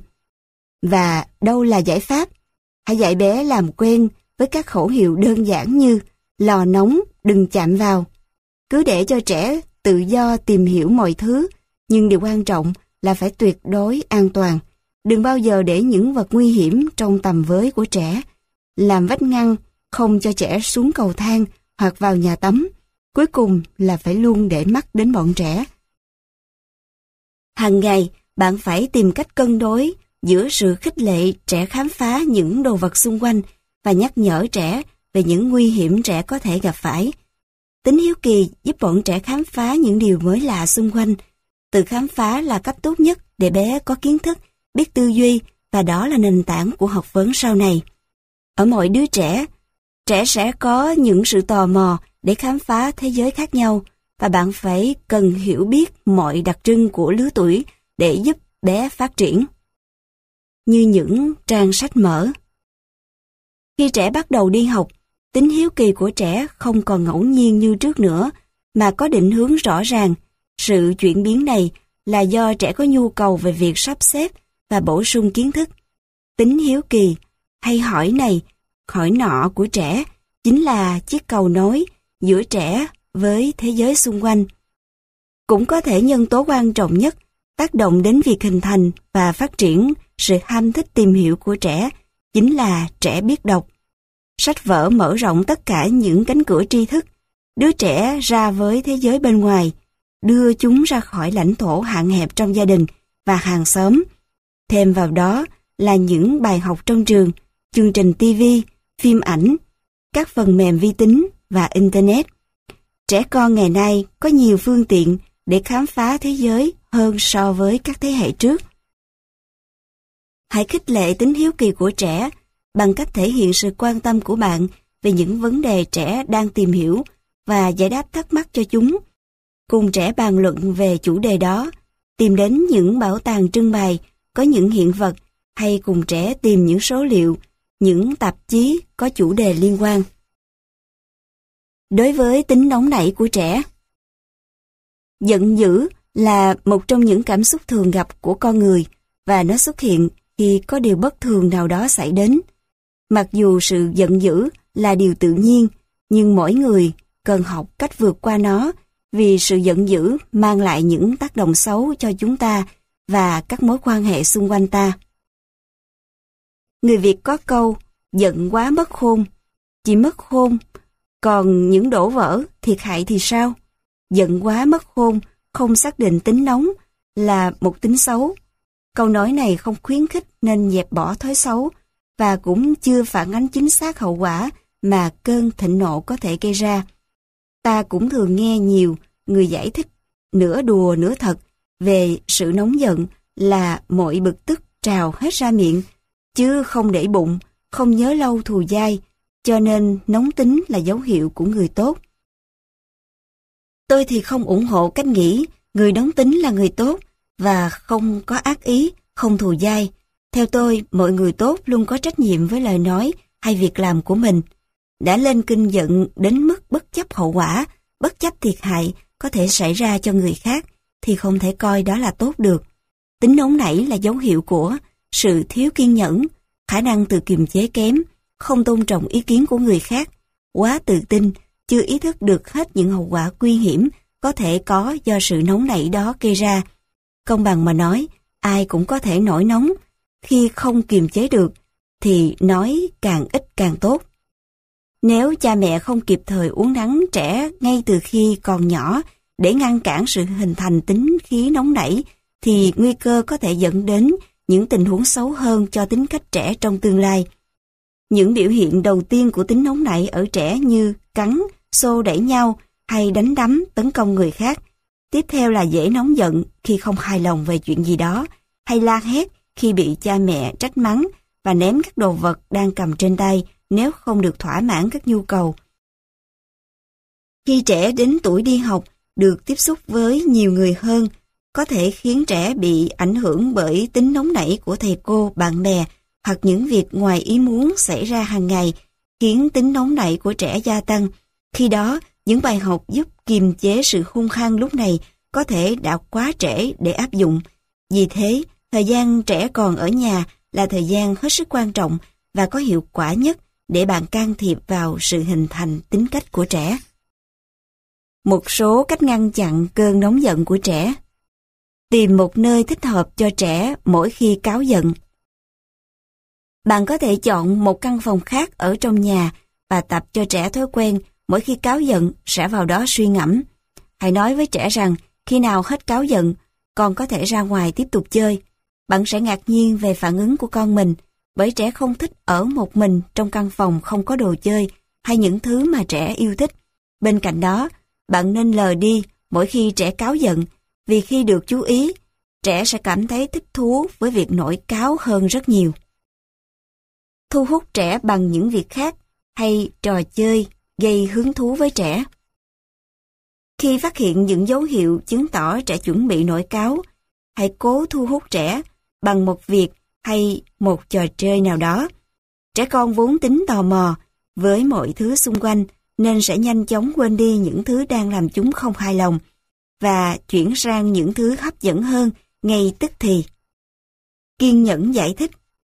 Và đâu là giải pháp? Hãy dạy bé làm quen với các khẩu hiệu đơn giản như lò nóng, đừng chạm vào. Cứ để cho trẻ tự do tìm hiểu mọi thứ, nhưng điều quan trọng là phải tuyệt đối an toàn. Đừng bao giờ để những vật nguy hiểm trong tầm với của trẻ. Làm vách ngăn, không cho trẻ xuống cầu thang hoặc vào nhà tắm. Cuối cùng là phải luôn để mắt đến bọn trẻ. Hàng ngày, bạn phải tìm cách cân đối giữa sự khích lệ trẻ khám phá những đồ vật xung quanh và nhắc nhở trẻ về những nguy hiểm trẻ có thể gặp phải. Tính hiếu kỳ giúp bọn trẻ khám phá những điều mới lạ xung quanh. Tự khám phá là cách tốt nhất để bé có kiến thức, biết tư duy, và đó là nền tảng của học vấn sau này. Ở mỗi đứa trẻ, trẻ sẽ có những sự tò mò để khám phá thế giới khác nhau, và bạn phải cần hiểu biết mọi đặc trưng của lứa tuổi để giúp bé phát triển. Như những trang sách mở. Khi trẻ bắt đầu đi học, tính hiếu kỳ của trẻ không còn ngẫu nhiên như trước nữa, mà có định hướng rõ ràng. Sự chuyển biến này là do trẻ có nhu cầu về việc sắp xếp và bổ sung kiến thức. Tính hiếu kỳ hay hỏi này, hỏi nọ của trẻ chính là chiếc cầu nối giữa trẻ với thế giới xung quanh. Cũng có thể nhân tố quan trọng nhất tác động đến việc hình thành và phát triển sự ham thích tìm hiểu của trẻ chính là trẻ biết đọc. Sách vở mở rộng tất cả những cánh cửa tri thức, đứa trẻ ra với thế giới bên ngoài, đưa chúng ra khỏi lãnh thổ hạn hẹp trong gia đình và hàng xóm. Thêm vào đó là những bài học trong trường, chương trình TV, phim ảnh, các phần mềm vi tính và Internet. Trẻ con ngày nay có nhiều phương tiện để khám phá thế giới hơn so với các thế hệ trước. Hãy khích lệ tính hiếu kỳ của trẻ bằng cách thể hiện sự quan tâm của bạn về những vấn đề trẻ đang tìm hiểu và giải đáp thắc mắc cho chúng. Cùng trẻ bàn luận về chủ đề đó, tìm đến những bảo tàng trưng bày có những hiện vật, hay cùng trẻ tìm những số liệu, những tạp chí có chủ đề liên quan. Đối với tính nóng nảy của trẻ, giận dữ là một trong những cảm xúc thường gặp của con người, và nó xuất hiện khi có điều bất thường nào đó xảy đến. Mặc dù sự giận dữ là điều tự nhiên, nhưng mỗi người cần học cách vượt qua nó, vì sự giận dữ mang lại những tác động xấu cho chúng ta và các mối quan hệ xung quanh ta. Người Việt có câu, giận quá mất khôn, chỉ mất khôn, còn những đổ vỡ, thiệt hại thì sao? giận quá mất khôn, không xác định tính nóng là một tính xấu. Câu nói này không khuyến khích nên dẹp bỏ thói xấu và cũng chưa phản ánh chính xác hậu quả mà cơn thịnh nộ có thể gây ra. Ta cũng thường nghe nhiều người giải thích nửa đùa nửa thật về sự nóng giận là mọi bực tức trào hết ra miệng, chứ không để bụng, không nhớ lâu thù dai, cho nên nóng tính là dấu hiệu của người tốt. Tôi thì không ủng hộ cách nghĩ người nóng tính là người tốt và không có ác ý, không thù dai. Theo tôi, mọi người tốt luôn có trách nhiệm với lời nói hay việc làm của mình. Đã lên cơn giận đến mức bất chấp hậu quả, bất chấp thiệt hại có thể xảy ra cho người khác, thì không thể coi đó là tốt được. Tính nóng nảy là dấu hiệu của sự thiếu kiên nhẫn, khả năng tự kiềm chế kém, không tôn trọng ý kiến của người khác, quá tự tin, chưa ý thức được hết những hậu quả nguy hiểm có thể có do sự nóng nảy đó gây ra. Công bằng mà nói, ai cũng có thể nổi nóng. Khi không kiềm chế được, thì nói càng ít càng tốt. Nếu cha mẹ không kịp thời uốn nắn trẻ ngay từ khi còn nhỏ để ngăn cản sự hình thành tính khí nóng nảy, thì nguy cơ có thể dẫn đến những tình huống xấu hơn cho tính cách trẻ trong tương lai. Những biểu hiện đầu tiên của tính nóng nảy ở trẻ như cắn, xô đẩy nhau hay đánh đấm tấn công người khác. Tiếp theo là dễ nóng giận khi không hài lòng về chuyện gì đó, hay la hét khi bị cha mẹ trách mắng và ném các đồ vật đang cầm trên tay nếu không được thỏa mãn các nhu cầu. Khi trẻ đến tuổi đi học, được tiếp xúc với nhiều người hơn, có thể khiến trẻ bị ảnh hưởng bởi tính nóng nảy của thầy cô, bạn bè hoặc những việc ngoài ý muốn xảy ra hàng ngày, khiến tính nóng nảy của trẻ gia tăng. Khi đó, những bài học giúp kiềm chế sự hung hăng lúc này có thể đã quá trễ để áp dụng. Vì thế, thời gian trẻ còn ở nhà là thời gian hết sức quan trọng và có hiệu quả nhất để bạn can thiệp vào sự hình thành tính cách của trẻ. Một số cách ngăn chặn cơn nóng giận của trẻ. Tìm một nơi thích hợp cho trẻ mỗi khi cáu giận. Bạn có thể chọn một căn phòng khác ở trong nhà và tập cho trẻ thói quen mỗi khi cáu giận sẽ vào đó suy ngẫm. Hãy nói với trẻ rằng khi nào hết cáu giận, con có thể ra ngoài tiếp tục chơi. Bạn sẽ ngạc nhiên về phản ứng của con mình, bởi trẻ không thích ở một mình trong căn phòng không có đồ chơi hay những thứ mà trẻ yêu thích. Bên cạnh đó, bạn nên lờ đi mỗi khi trẻ cáu giận, vì khi được chú ý, trẻ sẽ cảm thấy thích thú với việc nổi cáu hơn rất nhiều. Thu hút trẻ bằng những việc khác hay trò chơi gây hứng thú với trẻ. Khi phát hiện những dấu hiệu chứng tỏ trẻ chuẩn bị nổi cáu, hãy cố thu hút trẻ bằng một việc hay một trò chơi nào đó. Trẻ con vốn tính tò mò với mọi thứ xung quanh nên sẽ nhanh chóng quên đi những thứ đang làm chúng không hài lòng và chuyển sang những thứ hấp dẫn hơn ngay tức thì. Kiên nhẫn giải thích.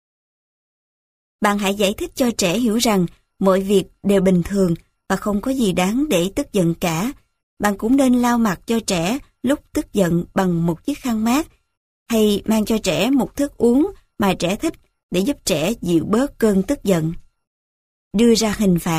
Bạn hãy giải thích cho trẻ hiểu rằng mọi việc đều bình thường và không có gì đáng để tức giận cả. Bạn cũng nên lau mặt cho trẻ lúc tức giận bằng một chiếc khăn mát hay mang cho trẻ một thức uống mà trẻ thích để giúp trẻ dịu bớt cơn tức giận. Đưa ra hình phạt.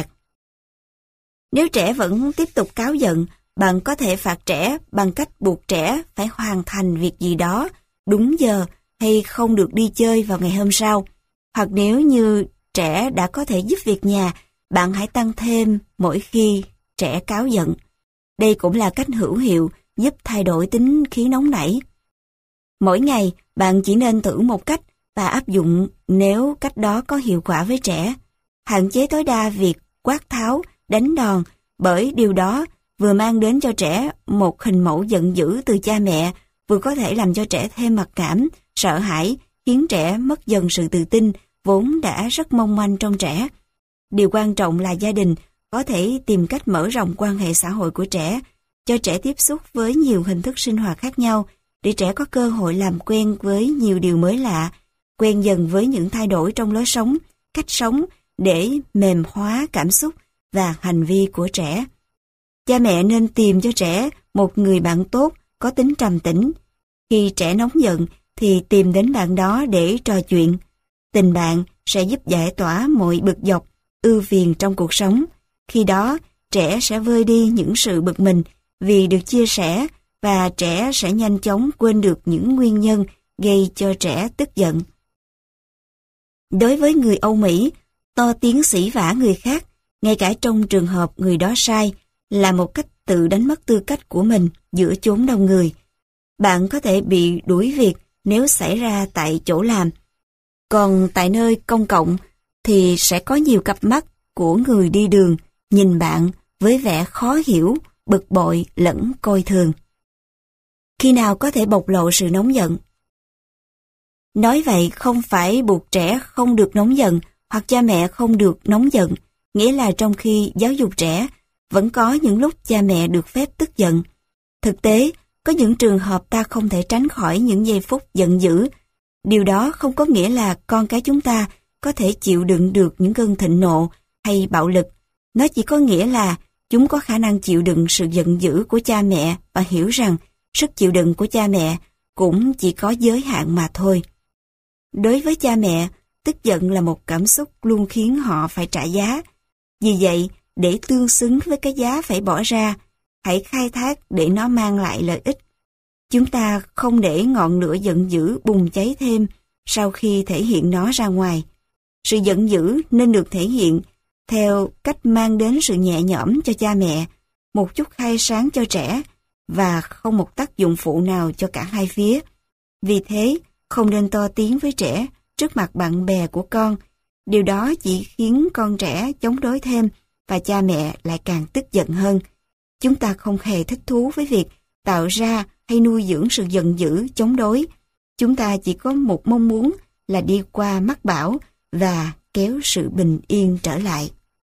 Nếu trẻ vẫn tiếp tục cáu giận, bạn có thể phạt trẻ bằng cách buộc trẻ phải hoàn thành việc gì đó đúng giờ hay không được đi chơi vào ngày hôm sau. Hoặc nếu như trẻ đã có thể giúp việc nhà, bạn hãy tăng thêm mỗi khi trẻ cáu giận. Đây cũng là cách hữu hiệu giúp thay đổi tính khí nóng nảy. Mỗi ngày, bạn chỉ nên thử một cách và áp dụng nếu cách đó có hiệu quả với trẻ. Hạn chế tối đa việc quát tháo, đánh đòn, bởi điều đó vừa mang đến cho trẻ một hình mẫu giận dữ từ cha mẹ, vừa có thể làm cho trẻ thêm mặc cảm, sợ hãi, khiến trẻ mất dần sự tự tin vốn đã rất mong manh trong trẻ. Điều quan trọng là gia đình có thể tìm cách mở rộng quan hệ xã hội của trẻ, cho trẻ tiếp xúc với nhiều hình thức sinh hoạt khác nhau, để trẻ có cơ hội làm quen với nhiều điều mới lạ, quen dần với những thay đổi trong lối sống, cách sống để mềm hóa cảm xúc và hành vi của trẻ. Cha mẹ nên tìm cho trẻ một người bạn tốt, có tính trầm tĩnh. Khi trẻ nóng giận thì tìm đến bạn đó để trò chuyện. Tình bạn sẽ giúp giải tỏa mọi bực dọc, ưu phiền trong cuộc sống. Khi đó, trẻ sẽ vơi đi những sự bực mình vì được chia sẻ và trẻ sẽ nhanh chóng quên được những nguyên nhân gây cho trẻ tức giận. Đối với người Âu Mỹ, to tiếng xỉ vả người khác, ngay cả trong trường hợp người đó sai, là một cách tự đánh mất tư cách của mình giữa chốn đông người. Bạn có thể bị đuổi việc nếu xảy ra tại chỗ làm. Còn tại nơi công cộng thì sẽ có nhiều cặp mắt của người đi đường nhìn bạn với vẻ khó hiểu, bực bội lẫn coi thường. Khi nào có thể bộc lộ sự nóng giận? Nói vậy không phải buộc trẻ không được nóng giận hoặc cha mẹ không được nóng giận, nghĩa là trong khi giáo dục trẻ, vẫn có những lúc cha mẹ được phép tức giận. Thực tế, có những trường hợp ta không thể tránh khỏi những giây phút giận dữ. Điều đó không có nghĩa là con cái chúng ta có thể chịu đựng được những cơn thịnh nộ hay bạo lực. Nó chỉ có nghĩa là chúng có khả năng chịu đựng sự giận dữ của cha mẹ và hiểu rằng sức chịu đựng của cha mẹ cũng chỉ có giới hạn mà thôi. Đối với cha mẹ, tức giận là một cảm xúc luôn khiến họ phải trả giá. Vì vậy, để tương xứng với cái giá phải bỏ ra, hãy khai thác để nó mang lại lợi ích. Chúng ta không để ngọn lửa giận dữ bùng cháy thêm sau khi thể hiện nó ra ngoài. Sự giận dữ nên được thể hiện theo cách mang đến sự nhẹ nhõm cho cha mẹ, một chút khai sáng cho trẻ và không một tác dụng phụ nào cho cả hai phía. Vì thế, không nên to tiếng với trẻ trước mặt bạn bè của con. Điều đó chỉ khiến con trẻ chống đối thêm và cha mẹ lại càng tức giận hơn. Chúng ta không hề thích thú với việc tạo ra hay nuôi dưỡng sự giận dữ chống đối. Chúng ta chỉ có một mong muốn là đi qua mắc bão và kéo sự bình yên trở lại.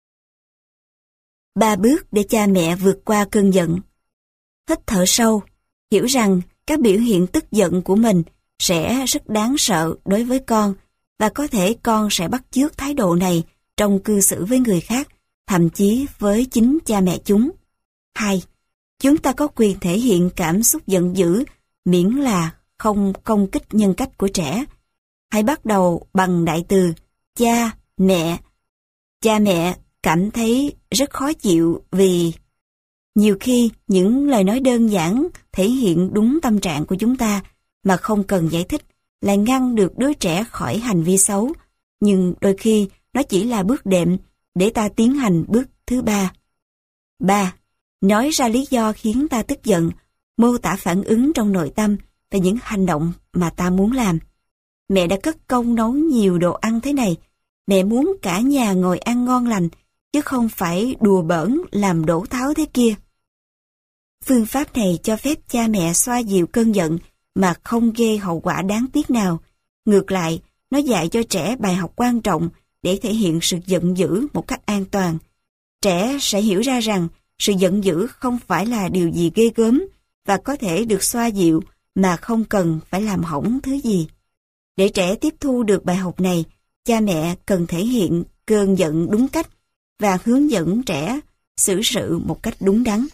3 bước để cha mẹ vượt qua cơn giận. Hít thở sâu, hiểu rằng các biểu hiện tức giận của mình sẽ rất đáng sợ đối với con và có thể con sẽ bắt chước thái độ này trong cư xử với người khác, thậm chí với chính cha mẹ chúng. 2. Chúng ta có quyền thể hiện cảm xúc giận dữ miễn là không công kích nhân cách của trẻ. Hãy bắt đầu bằng đại từ cha, mẹ. Cha mẹ cảm thấy rất khó chịu vì nhiều khi những lời nói đơn giản thể hiện đúng tâm trạng của chúng ta mà không cần giải thích lại ngăn được đứa trẻ khỏi hành vi xấu. Nhưng đôi khi nó chỉ là bước đệm để ta tiến hành bước thứ 3. 3. Nói ra lý do khiến ta tức giận, mô tả phản ứng trong nội tâm và những hành động mà ta muốn làm. Mẹ đã cất công nấu nhiều đồ ăn thế này. Mẹ muốn cả nhà ngồi ăn ngon lành, chứ không phải đùa bỡn làm đổ tháo thế kia. Phương pháp này cho phép cha mẹ xoa dịu cơn giận mà không gây hậu quả đáng tiếc nào. Ngược lại, nó dạy cho trẻ bài học quan trọng để thể hiện sự giận dữ một cách an toàn. Trẻ sẽ hiểu ra rằng sự giận dữ không phải là điều gì ghê gớm và có thể được xoa dịu mà không cần phải làm hỏng thứ gì. Để trẻ tiếp thu được bài học này, cha mẹ cần thể hiện cơn giận đúng cách và hướng dẫn trẻ xử sự một cách đúng đắn.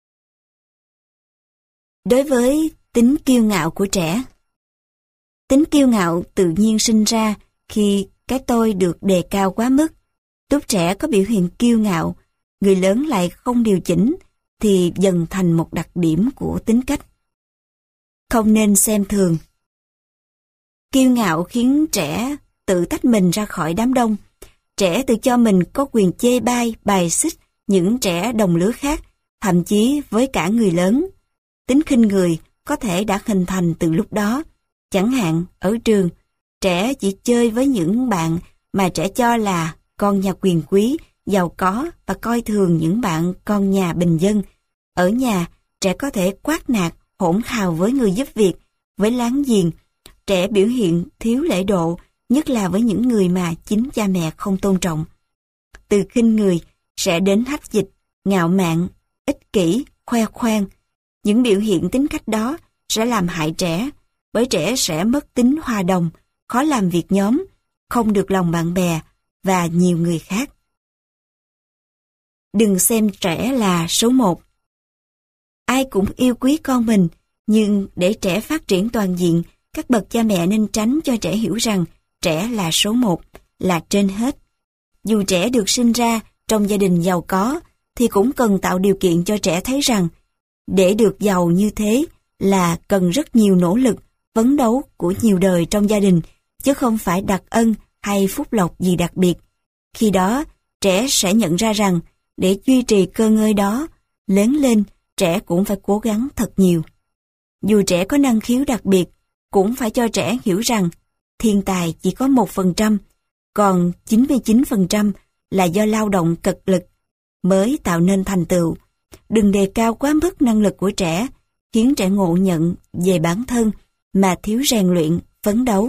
Đối với tính kiêu ngạo của trẻ, tính kiêu ngạo tự nhiên sinh ra khi cái tôi được đề cao quá mức. Lúc trẻ có biểu hiện kiêu ngạo, người lớn lại không điều chỉnh thì dần thành một đặc điểm của tính cách. Không nên xem thường. Kiêu ngạo khiến trẻ tự tách mình ra khỏi đám đông. Trẻ tự cho mình có quyền chê bai, bài xích những trẻ đồng lứa khác, thậm chí với cả người lớn. Tính khinh người có thể đã hình thành từ lúc đó. Chẳng hạn, ở trường, trẻ chỉ chơi với những bạn mà trẻ cho là con nhà quyền quý, giàu có và coi thường những bạn con nhà bình dân. Ở nhà, trẻ có thể quát nạt, hỗn hào với người giúp việc, với láng giềng. Trẻ biểu hiện thiếu lễ độ, nhất là với những người mà chính cha mẹ không tôn trọng. Từ khinh người sẽ đến hách dịch, ngạo mạn, ích kỷ, khoe khoang. Những biểu hiện tính cách đó sẽ làm hại trẻ, bởi trẻ sẽ mất tính hòa đồng, khó làm việc nhóm, không được lòng bạn bè và nhiều người khác. Đừng xem trẻ là số 1. Ai cũng yêu quý con mình, nhưng để trẻ phát triển toàn diện, các bậc cha mẹ nên tránh cho trẻ hiểu rằng trẻ là số 1, là trên hết. Dù trẻ được sinh ra trong gia đình giàu có, thì cũng cần tạo điều kiện cho trẻ thấy rằng Để được giàu như thế là cần rất nhiều nỗ lực, phấn đấu của nhiều đời trong gia đình, chứ không phải đặc ân hay phúc lộc gì đặc biệt. Khi đó, trẻ sẽ nhận ra rằng, để duy trì cơ ngơi đó, lớn lên, trẻ cũng phải cố gắng thật nhiều. Dù trẻ có năng khiếu đặc biệt, cũng phải cho trẻ hiểu rằng, thiên tài chỉ có 1%, còn 99% là do lao động cật lực mới tạo nên thành tựu. Đừng đề cao quá mức năng lực của trẻ, khiến trẻ ngộ nhận về bản thân mà thiếu rèn luyện, phấn đấu.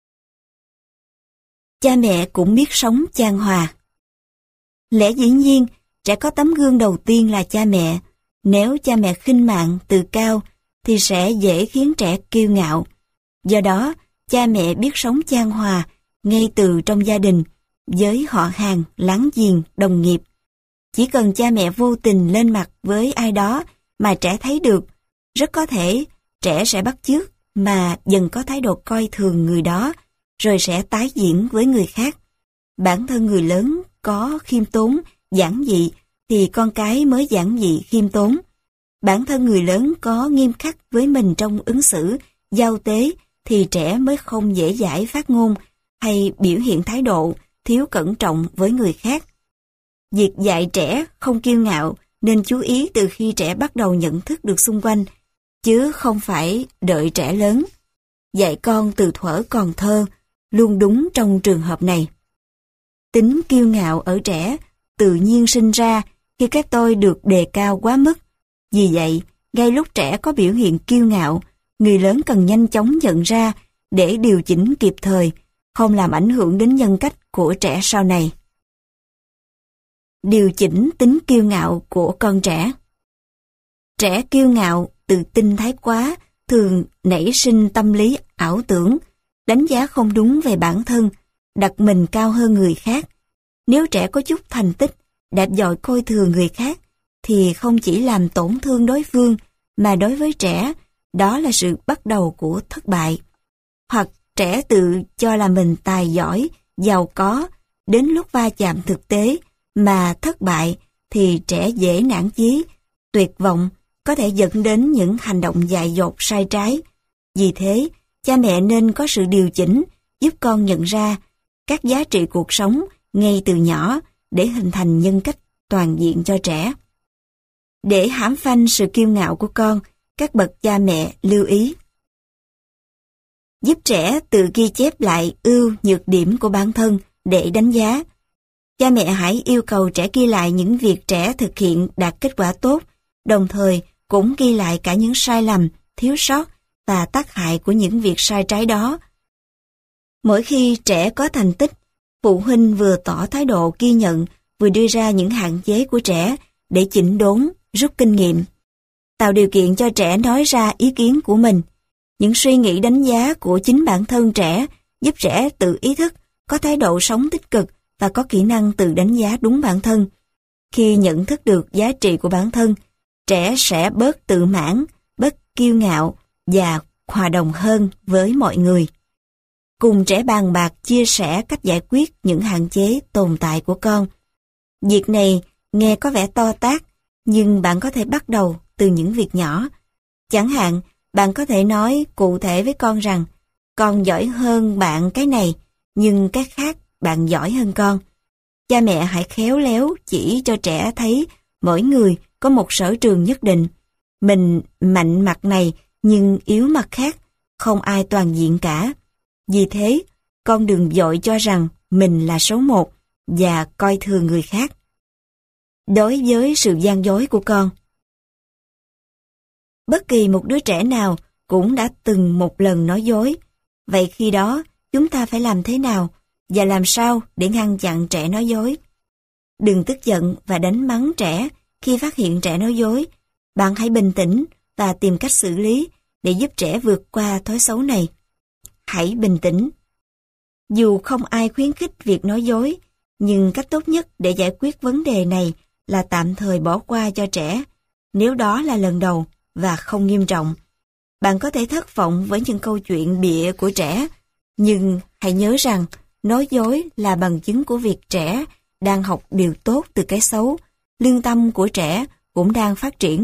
Cha mẹ cũng biết sống chan hòa. Lẽ dĩ nhiên, trẻ có tấm gương đầu tiên là cha mẹ. Nếu cha mẹ khinh mạn, tự cao, thì sẽ dễ khiến trẻ kiêu ngạo. Do đó, cha mẹ biết sống chan hòa ngay từ trong gia đình, với họ hàng, láng giềng, đồng nghiệp. Chỉ cần cha mẹ vô tình lên mặt với ai đó mà trẻ thấy được, rất có thể trẻ sẽ bắt chước mà dần có thái độ coi thường người đó, rồi sẽ tái diễn với người khác. Bản thân người lớn có khiêm tốn, giản dị, thì con cái mới giản dị, khiêm tốn. Bản thân người lớn có nghiêm khắc với mình trong ứng xử, giao tế, thì trẻ mới không dễ dãi phát ngôn hay biểu hiện thái độ thiếu cẩn trọng với người khác. Việc dạy trẻ không kiêu ngạo nên chú ý từ khi trẻ bắt đầu nhận thức được xung quanh, chứ không phải đợi trẻ lớn. Dạy con từ thuở còn thơ luôn đúng trong trường hợp này. Tính kiêu ngạo ở trẻ tự nhiên sinh ra khi các tôi được đề cao quá mức. Vì vậy, ngay lúc trẻ có biểu hiện kiêu ngạo, người lớn cần nhanh chóng nhận ra để điều chỉnh kịp thời, không làm ảnh hưởng đến nhân cách của trẻ sau này. Điều chỉnh tính kiêu ngạo của con trẻ. Trẻ kiêu ngạo, tự tin thái quá, thường nảy sinh tâm lý ảo tưởng, đánh giá không đúng về bản thân, đặt mình cao hơn người khác. Nếu trẻ có chút thành tích, đẹp giỏi coi thường người khác, thì không chỉ làm tổn thương đối phương, mà đối với trẻ, đó là sự bắt đầu của thất bại. Hoặc trẻ tự cho là mình tài giỏi, giàu có, đến lúc va chạm thực tế mà thất bại thì trẻ dễ nản chí, tuyệt vọng, có thể dẫn đến những hành động dại dột sai trái. Vì thế, cha mẹ nên có sự điều chỉnh, giúp con nhận ra các giá trị cuộc sống ngay từ nhỏ để hình thành nhân cách toàn diện cho trẻ. Để hãm phanh sự kiêu ngạo của con, các bậc cha mẹ lưu ý. Giúp trẻ tự ghi chép lại ưu nhược điểm của bản thân để đánh giá. Cha mẹ hãy yêu cầu trẻ ghi lại những việc trẻ thực hiện đạt kết quả tốt, đồng thời cũng ghi lại cả những sai lầm, thiếu sót và tác hại của những việc sai trái đó. Mỗi khi trẻ có thành tích, phụ huynh vừa tỏ thái độ ghi nhận, vừa đưa ra những hạn chế của trẻ để chỉnh đốn, rút kinh nghiệm. Tạo điều kiện cho trẻ nói ra ý kiến của mình. Những suy nghĩ đánh giá của chính bản thân trẻ giúp trẻ tự ý thức, có thái độ sống tích cực và có kỹ năng tự đánh giá đúng bản thân. Khi nhận thức được giá trị của bản thân, trẻ sẽ bớt tự mãn, bớt kiêu ngạo và hòa đồng hơn với mọi người. Cùng trẻ bàn bạc chia sẻ cách giải quyết những hạn chế tồn tại của con. Việc này nghe có vẻ to tát, nhưng bạn có thể bắt đầu từ những việc nhỏ. Chẳng hạn, bạn có thể nói cụ thể với con rằng con giỏi hơn bạn cái này, nhưng cái khác bạn giỏi hơn con. Cha mẹ hãy khéo léo chỉ cho trẻ thấy mỗi người có một sở trường nhất định. Mình mạnh mặt này nhưng yếu mặt khác, không ai toàn diện cả. Vì thế, con đừng vội cho rằng mình là số một và coi thường người khác. Đối với sự gian dối của con. Bất kỳ một đứa trẻ nào cũng đã từng một lần nói dối. Vậy khi đó, chúng ta phải làm thế nào và làm sao để ngăn chặn trẻ nói dối? Đừng tức giận và đánh mắng trẻ khi phát hiện trẻ nói dối. Bạn hãy bình tĩnh và tìm cách xử lý để giúp trẻ vượt qua thói xấu này. Hãy bình tĩnh. Dù không ai khuyến khích việc nói dối, nhưng cách tốt nhất để giải quyết vấn đề này là tạm thời bỏ qua cho trẻ, nếu đó là lần đầu và không nghiêm trọng. Bạn có thể thất vọng với những câu chuyện bịa của trẻ, nhưng hãy nhớ rằng nói dối là bằng chứng của việc trẻ đang học điều tốt từ cái xấu. Lương tâm của trẻ cũng đang phát triển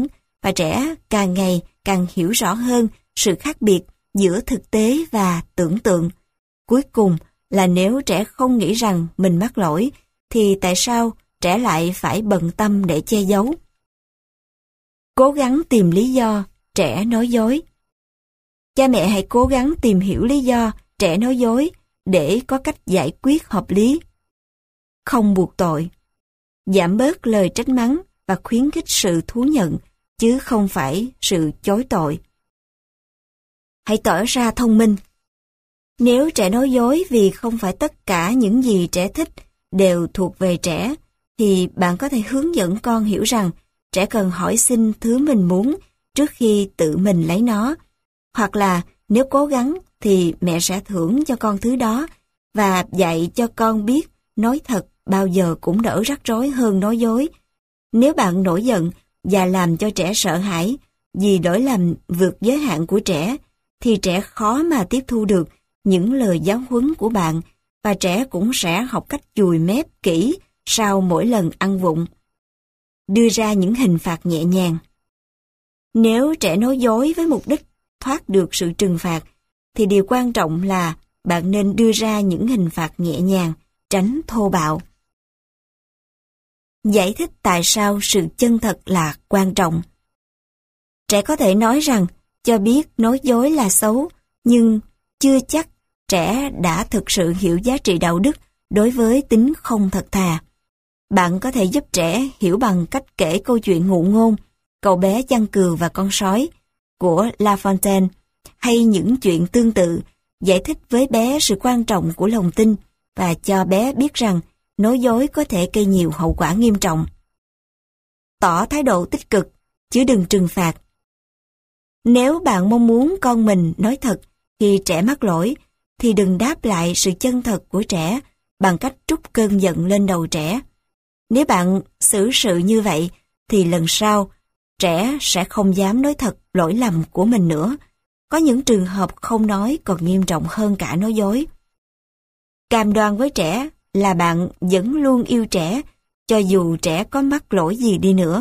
và trẻ càng ngày càng hiểu rõ hơn sự khác biệt giữa thực tế và tưởng tượng. Cuối cùng là nếu trẻ không nghĩ rằng mình mắc lỗi, thì tại sao trẻ lại phải bận tâm để che giấu? Cố gắng tìm lý do trẻ nói dối. Cha mẹ hãy cố gắng tìm hiểu lý do trẻ nói dối để có cách giải quyết hợp lý. Không buộc tội. Giảm bớt lời trách mắng và khuyến khích sự thú nhận, chứ không phải sự chối tội. Hãy tỏ ra thông minh. Nếu trẻ nói dối vì không phải tất cả những gì trẻ thích đều thuộc về trẻ, thì bạn có thể hướng dẫn con hiểu rằng trẻ cần hỏi xin thứ mình muốn trước khi tự mình lấy nó. Hoặc là nếu cố gắng thì mẹ sẽ thưởng cho con thứ đó và dạy cho con biết nói thật bao giờ cũng đỡ rắc rối hơn nói dối. Nếu bạn nổi giận và làm cho trẻ sợ hãi vì lỗi lầm vượt giới hạn của trẻ, thì trẻ khó mà tiếp thu được những lời giáo huấn của bạn, và trẻ cũng sẽ học cách chùi mép kỹ sau mỗi lần ăn vụng. Đưa ra những hình phạt nhẹ nhàng. Nếu trẻ nói dối với mục đích thoát được sự trừng phạt, thì điều quan trọng là bạn nên đưa ra những hình phạt nhẹ nhàng, tránh thô bạo. Giải thích tại sao sự chân thật là quan trọng. Trẻ có thể nói rằng cho biết nói dối là xấu, nhưng chưa chắc trẻ đã thực sự hiểu giá trị đạo đức đối với tính không thật thà. Bạn có thể giúp trẻ hiểu bằng cách kể câu chuyện ngụ ngôn Cậu bé chăn cừu và con sói của La Fontaine, hay những chuyện tương tự, giải thích với bé sự quan trọng của lòng tin và cho bé biết rằng nói dối có thể gây nhiều hậu quả nghiêm trọng. Tỏ thái độ tích cực, chứ đừng trừng phạt. Nếu bạn mong muốn con mình nói thật khi trẻ mắc lỗi, thì đừng đáp lại sự chân thật của trẻ bằng cách trút cơn giận lên đầu trẻ. Nếu bạn xử sự như vậy, thì lần sau, trẻ sẽ không dám nói thật lỗi lầm của mình nữa. Có những trường hợp không nói còn nghiêm trọng hơn cả nói dối. Cam đoan với trẻ là bạn vẫn luôn yêu trẻ, cho dù trẻ có mắc lỗi gì đi nữa.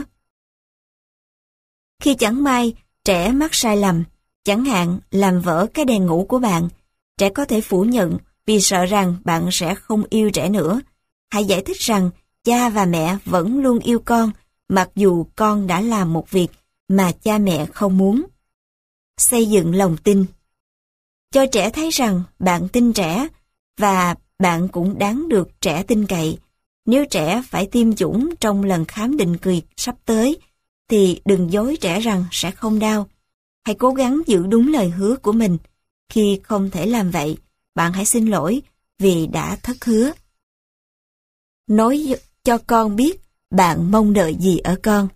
Khi chẳng may trẻ mắc sai lầm, chẳng hạn làm vỡ cái đèn ngủ của bạn, trẻ có thể phủ nhận vì sợ rằng bạn sẽ không yêu trẻ nữa. Hãy giải thích rằng cha và mẹ vẫn luôn yêu con, mặc dù con đã làm một việc mà cha mẹ không muốn. Xây dựng lòng tin. Cho trẻ thấy rằng bạn tin trẻ, và bạn cũng đáng được trẻ tin cậy. Nếu trẻ phải tiêm chủng trong lần khám định kỳ sắp tới, thì đừng dối trẻ rằng sẽ không đau. Hãy cố gắng giữ đúng lời hứa của mình. Khi không thể làm vậy, bạn hãy xin lỗi vì đã thất hứa. Nói cho con biết bạn mong đợi gì ở con.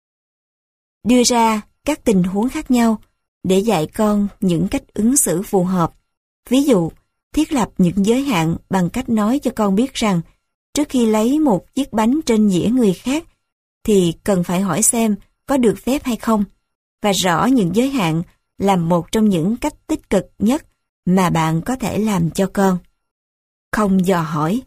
Đưa ra các tình huống khác nhau để dạy con những cách ứng xử phù hợp. Ví dụ, thiết lập những giới hạn bằng cách nói cho con biết rằng trước khi lấy một chiếc bánh trên dĩa người khác thì cần phải hỏi xem có được phép hay không, và rõ những giới hạn là một trong những cách tích cực nhất mà bạn có thể làm cho con. Không dò hỏi.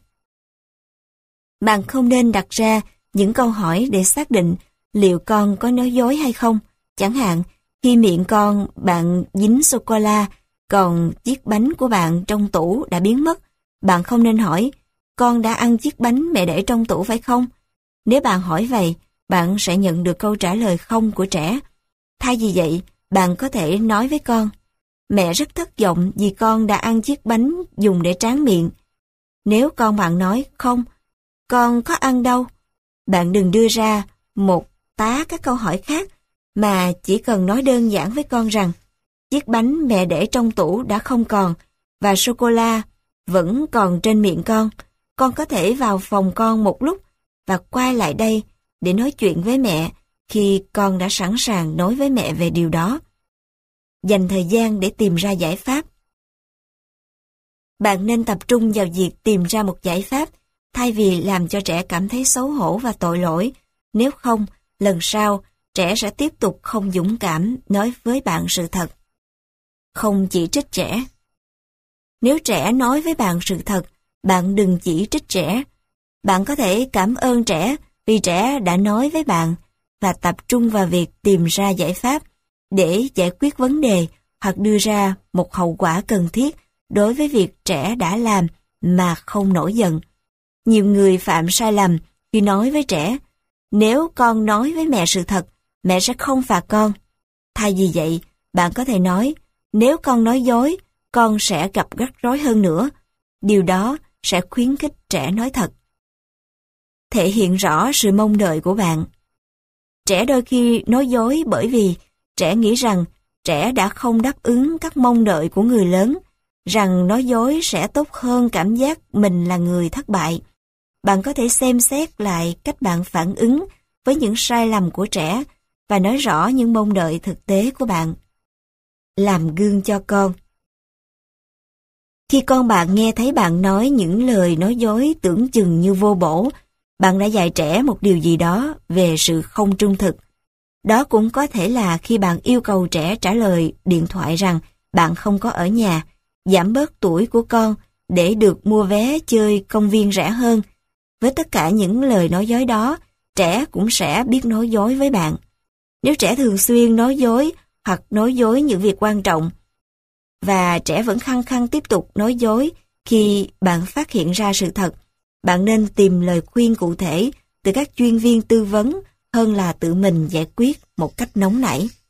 Bạn không nên đặt ra những câu hỏi để xác định liệu con có nói dối hay không. Chẳng hạn, khi miệng con bạn dính sô-cô-la, còn chiếc bánh của bạn trong tủ đã biến mất, bạn không nên hỏi, con đã ăn chiếc bánh mẹ để trong tủ phải không? Nếu bạn hỏi vậy, bạn sẽ nhận được câu trả lời không của trẻ. Thay vì vậy, bạn có thể nói với con, mẹ rất thất vọng vì con đã ăn chiếc bánh dùng để tráng miệng. Nếu con bạn nói, không, con có ăn đâu, bạn đừng đưa ra một tá các câu hỏi khác, mà chỉ cần nói đơn giản với con rằng chiếc bánh mẹ để trong tủ đã không còn và sô-cô-la vẫn còn trên miệng con. Con có thể vào phòng con một lúc và quay lại đây để nói chuyện với mẹ khi con đã sẵn sàng nói với mẹ về điều đó. Dành thời gian để tìm ra giải pháp. Bạn nên tập trung vào việc tìm ra một giải pháp thay vì làm cho trẻ cảm thấy xấu hổ và tội lỗi. Nếu không, lần sau, trẻ sẽ tiếp tục không dũng cảm nói với bạn sự thật. Không chỉ trích trẻ. Nếu trẻ nói với bạn sự thật, bạn đừng chỉ trích trẻ. Bạn có thể cảm ơn trẻ vì trẻ đã nói với bạn, và tập trung vào việc tìm ra giải pháp để giải quyết vấn đề hoặc đưa ra một hậu quả cần thiết đối với việc trẻ đã làm mà không nổi giận. Nhiều người phạm sai lầm khi nói với trẻ, nếu con nói với mẹ sự thật, mẹ sẽ không phạt con. Thay vì vậy, bạn có thể nói, nếu con nói dối, con sẽ gặp rắc rối hơn nữa. Điều đó sẽ khuyến khích trẻ nói thật. Thể hiện rõ sự mong đợi của bạn. Trẻ đôi khi nói dối bởi vì trẻ nghĩ rằng trẻ đã không đáp ứng các mong đợi của người lớn, rằng nói dối sẽ tốt hơn cảm giác mình là người thất bại. Bạn có thể xem xét lại cách bạn phản ứng với những sai lầm của trẻ và nói rõ những mong đợi thực tế của bạn. Làm gương cho con. Khi con bạn nghe thấy bạn nói những lời nói dối tưởng chừng như vô bổ, bạn đã dạy trẻ một điều gì đó về sự không trung thực. Đó cũng có thể là khi bạn yêu cầu trẻ trả lời điện thoại rằng bạn không có ở nhà, giảm bớt tuổi của con để được mua vé chơi công viên rẻ hơn. Với tất cả những lời nói dối đó, trẻ cũng sẽ biết nói dối với bạn. Nếu trẻ thường xuyên nói dối hoặc nói dối những việc quan trọng, và trẻ vẫn khăng khăng tiếp tục nói dối khi bạn phát hiện ra sự thật, bạn nên tìm lời khuyên cụ thể từ các chuyên viên tư vấn hơn là tự mình giải quyết một cách nóng nảy.